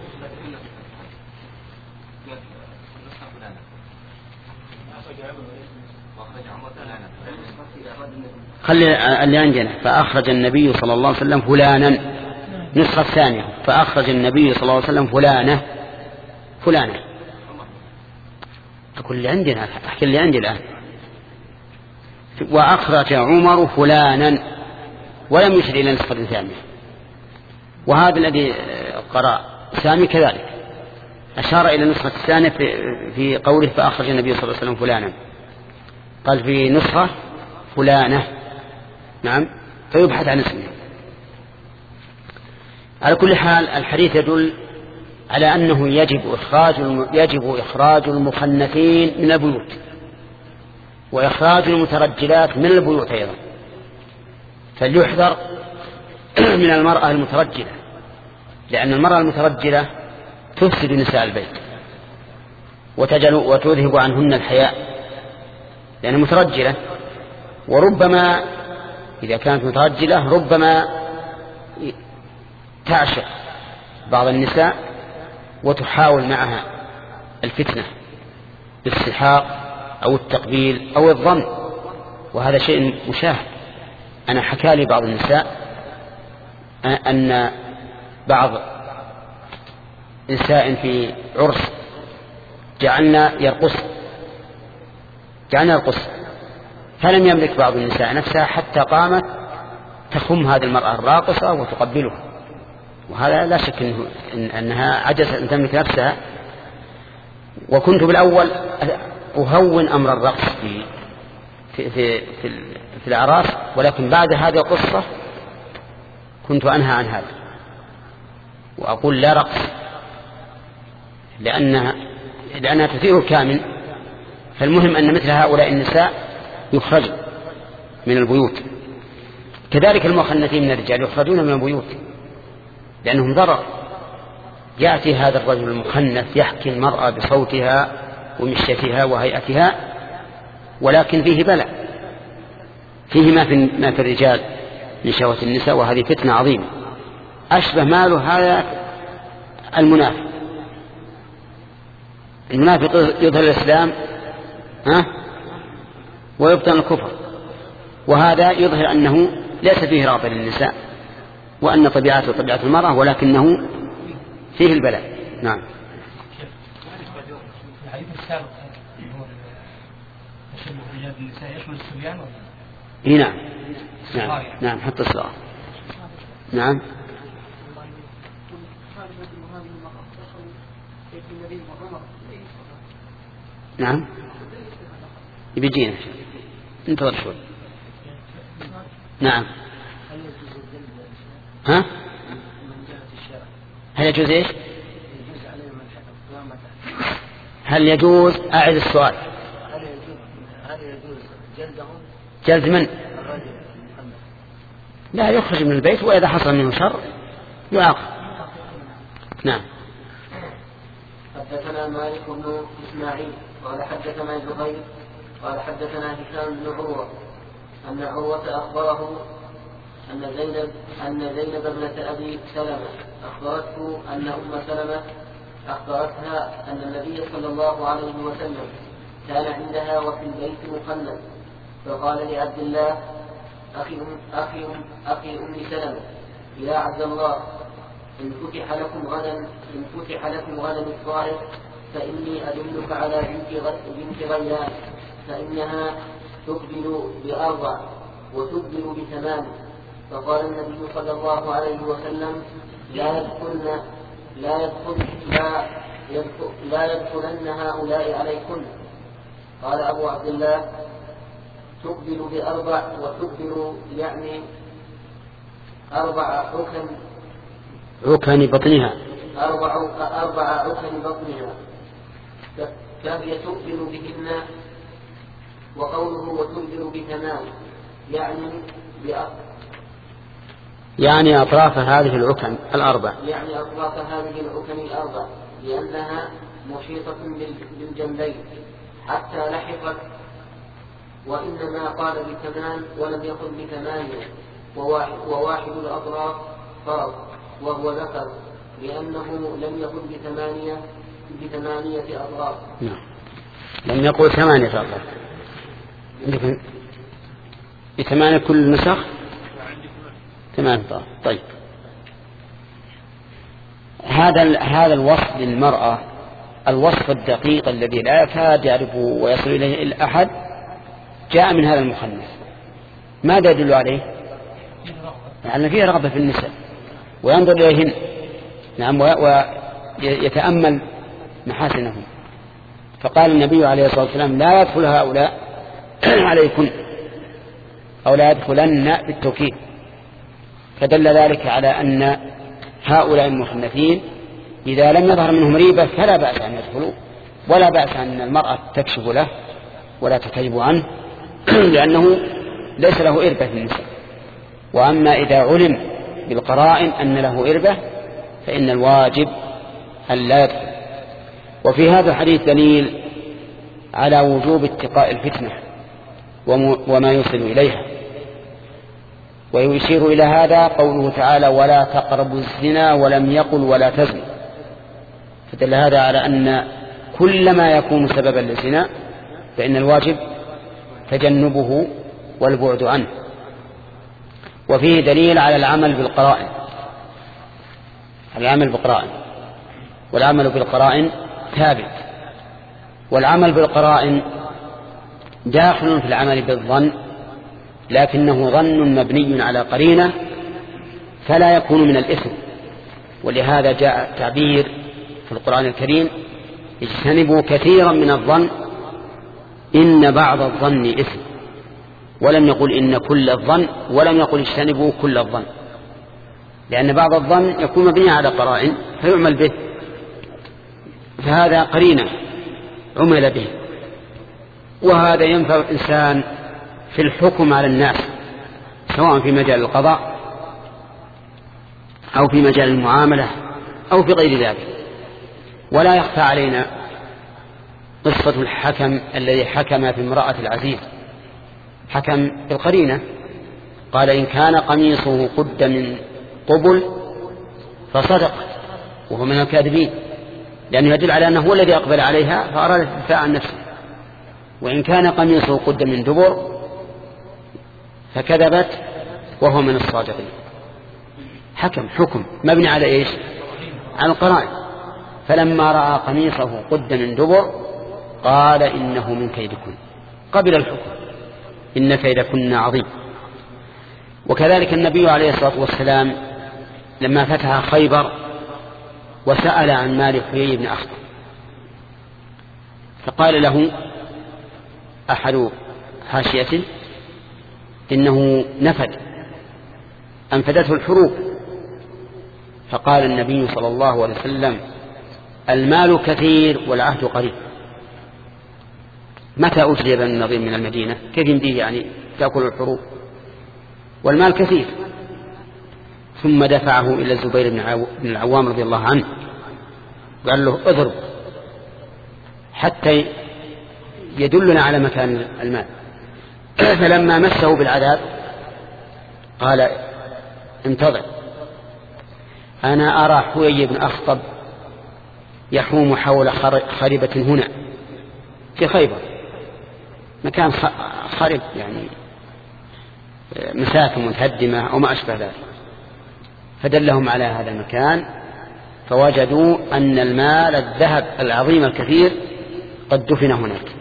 خلي اللي عندنا فأخرج النبي صلى الله عليه وسلم فلانا. نسخة الثانية فأخرج النبي صلى الله عليه وسلم فلانة فلانة. أقول اللي عندنا أحكي اللي عندي الآن. وأخرج عمر فلانا ولم يشر إلى نسخة ثانية. وهذا الذي قرأ سامي كذلك أشار إلى نسخة الثانية في, في قوله فأخرج النبي صلى الله عليه وسلم فلانا، قال في نسخة فلانة. نعم. فيبحث عن اسمه. على كل حال الحديث يدل على أنه يجب إخراج يجب إخراج المخنثين من البيوت، وإخراج المترجلات من البيوت أيضا. فليحذر من المرأة المترجلة، لأن المرأة المترجلة تفسد نساء البيت وتجل وتذهب عنهن الحياء، لأنها مترجلة. وربما إذا كانت مترجلة ربما تعشق بعض النساء وتحاول معها الفتنة بالسحاق أو التقبيل أو الظن، وهذا شيء مشاهد. أنا حكى لي بعض النساء أن بعض نساء في عرس جعلنا يرقص جعلنا يرقص فلم يملك بعض النساء نفسها حتى قامت تخم هذه المرأة الراقصة وتقبلها، وهذا لا شك إنه إن أنها عجزت أن تملك نفسها. وكنت بالأول أهون أمر الرقص في في في, في, في الأعراس، ولكن بعد هذه القصة كنت أنهى عن هذا وأقول لا رقص، لأنها لأنها تثير الكامل. فالمهم أن مثل هؤلاء النساء يخرج من البيوت. كذلك المخنثين من الرجال يخرجون من البيوت لأنهم ضرر. يأتي هذا الرجل المخنث يحكي المرأة بصوتها ومشيتها وهيئتها ولكن فيه بلاء، فيه ما في, ما في الرجال من شهوة النساء، وهذه فتنة عظيمة. أشبه ماله هذا المنافق. المنافق يظهر الإسلام ها ويبطن الكفر، وهذا يظهر أنه ليس فيه رغبة للنساء، وأن طبيعته طبيعة المرأة، ولكنه فيه البلاء. نعم. الحديث السابق هو تشبه الرجال بالنساء يشمل الصبيان ولا؟ إيه نعم نعم نعم حتى الصغار. نعم. نعم يبيجينا انتظر شوي. نعم. ها هل يجوز ايش؟ هل يجوز أعد السؤال؟ هل يجوز جلدهم؟ جلد من؟ لا يخرج من البيت، وإذا حصل منه شر يعاقب. نعم. حدثنا مالك بن إسماعيل قال حدثنا زهير قال حدثنا هشام بن عروة أن عروة أخبره أن زينب أن زينب ابنة أبي سلمة أخبرته أن أم سلمة أخبرتها أن النبي صلى الله عليه وسلم كان عندها وفي البيت مخنث، فقال لعبد الله أخي أم أخي أم أخي أم سلمة يا عبد الله إن فتح لكم غدا إن فتح لكم غدا الطائف فإني أدلك على بنت بنت غيلان فإنها تقبل بأربع وتقبل بثمان. فقال النبي صلى الله عليه وسلم لا يدخلن لا يدخل لا يدخل لا يدخلن هؤلاء عليكن. قال أبو عبد الله تقبل بأربع وتقبل يعني أربع عكن عكن بطنها أربع أربع عكن بطنها فهي تقبل بهن. وقوله وتقبل بثمان يعني بأربع يعني أطراف هذه العكن الأربع يعني أطراف هذه العكن الأربع لأنها محيطة بالجنبين حتى لحقت. وإنما قال بثمان ولم يقل بثمانية، وواحد, وواحد الأطراف فرض وهو ذكر لأنه لم يقل بثمانية بثمانية أطراف. نعم. لم يقل ثمانية أطراف. عندكم بثمانية كل نسخ ثمانية أطراف. طيب هذا هذا الوصف للمرأة الوصف الدقيق الذي لا يكاد يعرفه ويصل إليه إلا أحد جاء من هذا المخنث. ماذا يدل عليه؟ يعني فيه رغبة في النساء وينظر إليهن. نعم. ويتأمل محاسنهم. فقال النبي عليه الصلاة والسلام لا يدخل هؤلاء عليكن أو لا يدخلن بالتوكيد، فدل ذلك على أن هؤلاء المخنثين إذا لم يظهر منهم ريبة فلا بأس أن يدخلوا، ولا بأس أن المرأة تكشف له ولا تكذب عنه لأنه ليس له إربة في النساء. وأما إذا علم بالقرائن أن له إربة فإن الواجب أن لا يدخل. وفي هذا الحديث دليل على وجوب اتقاء الفتنة وما يوصل إليها. ويشير إلى هذا قوله تعالى ولا تقربوا الزنا ولم يقل ولا تزنوا، فدل هذا على أن كل ما يكون سببا للزنا فإن الواجب تجنبه والبعد عنه. وفيه دليل على العمل بالقرائن العمل بالقرائن والعمل بالقرائن ثابت. والعمل بالقرائن داخل في العمل بالظن، لكنه ظن مبني على قرينة فلا يكون من الإثم. ولهذا جاء تعبير في القرآن الكريم اجتنبوا كثيرا من الظن إن بعض الظن إثم، ولم يقل إن كل الظن، ولم يقل اجتنبوا كل الظن، لأن بعض الظن يكون مبني على قرائن فيعمل به، فهذا قرينة عمل به. وهذا ينفع الإنسان في الحكم على الناس سواء في مجال القضاء أو في مجال المعاملة أو في غير ذلك. ولا يخفى علينا قصة الحكم الذي حكم في امرأة العزيز، حكم بالقرينة، قال إن كان قميصه قد من قبل فصدق، وهو من الكاذبين، لأنه يدل على أنه هو الذي أقبل عليها فأراد الدفاع عن نفسه. وإن كان قميصه قد من دبر فكذبت وهو من الصادقين. حكم حكم مبني على إيش؟ على القرائن. فلما رأى قميصه قد من دبر قال إنه من كيدكن، قبل الحكم، إن كيدكن عظيم. وكذلك النبي عليه الصلاة والسلام لما فتح خيبر وسأل عن مال حيي بن أخطب، فقال له أحد حاشيته إنه نفد، أنفدته الحروب. فقال النبي صلى الله عليه وسلم المال كثير والعهد قريب. متى أجري بن النضير من المدينة؟ كيف يمديه يعني تأكل الحروب؟ والمال كثير. ثم دفعه إلى الزبير بن العوام رضي الله عنه، قال له اضرب حتى يدلنا على مكان المال. فلما مسه بالعذاب قال انتظر، أنا أرى حيي بن أخطب يحوم حول خربة هنا في خيبر، مكان خرب يعني مساكن متهدمة أو ما أشبه ذلك. فدلهم على هذا المكان فوجدوا أن المال الذهب العظيم الكثير قد دفن هناك.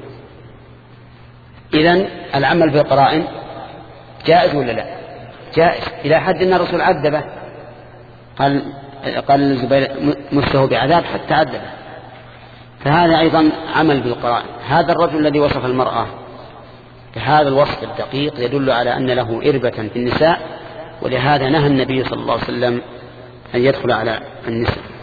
إذن العمل بالقرائن جائز ولا لا؟ جائز، إلى حد أن الرسول عذبه، قال قال الزبير مسه بعذاب حتى عذبه. فهذا أيضا عمل بالقرائن. هذا الرجل الذي وصف المرأة بهذا الوصف الدقيق يدل على أن له إربة في النساء، ولهذا نهى النبي صلى الله عليه وسلم أن يدخل على النساء.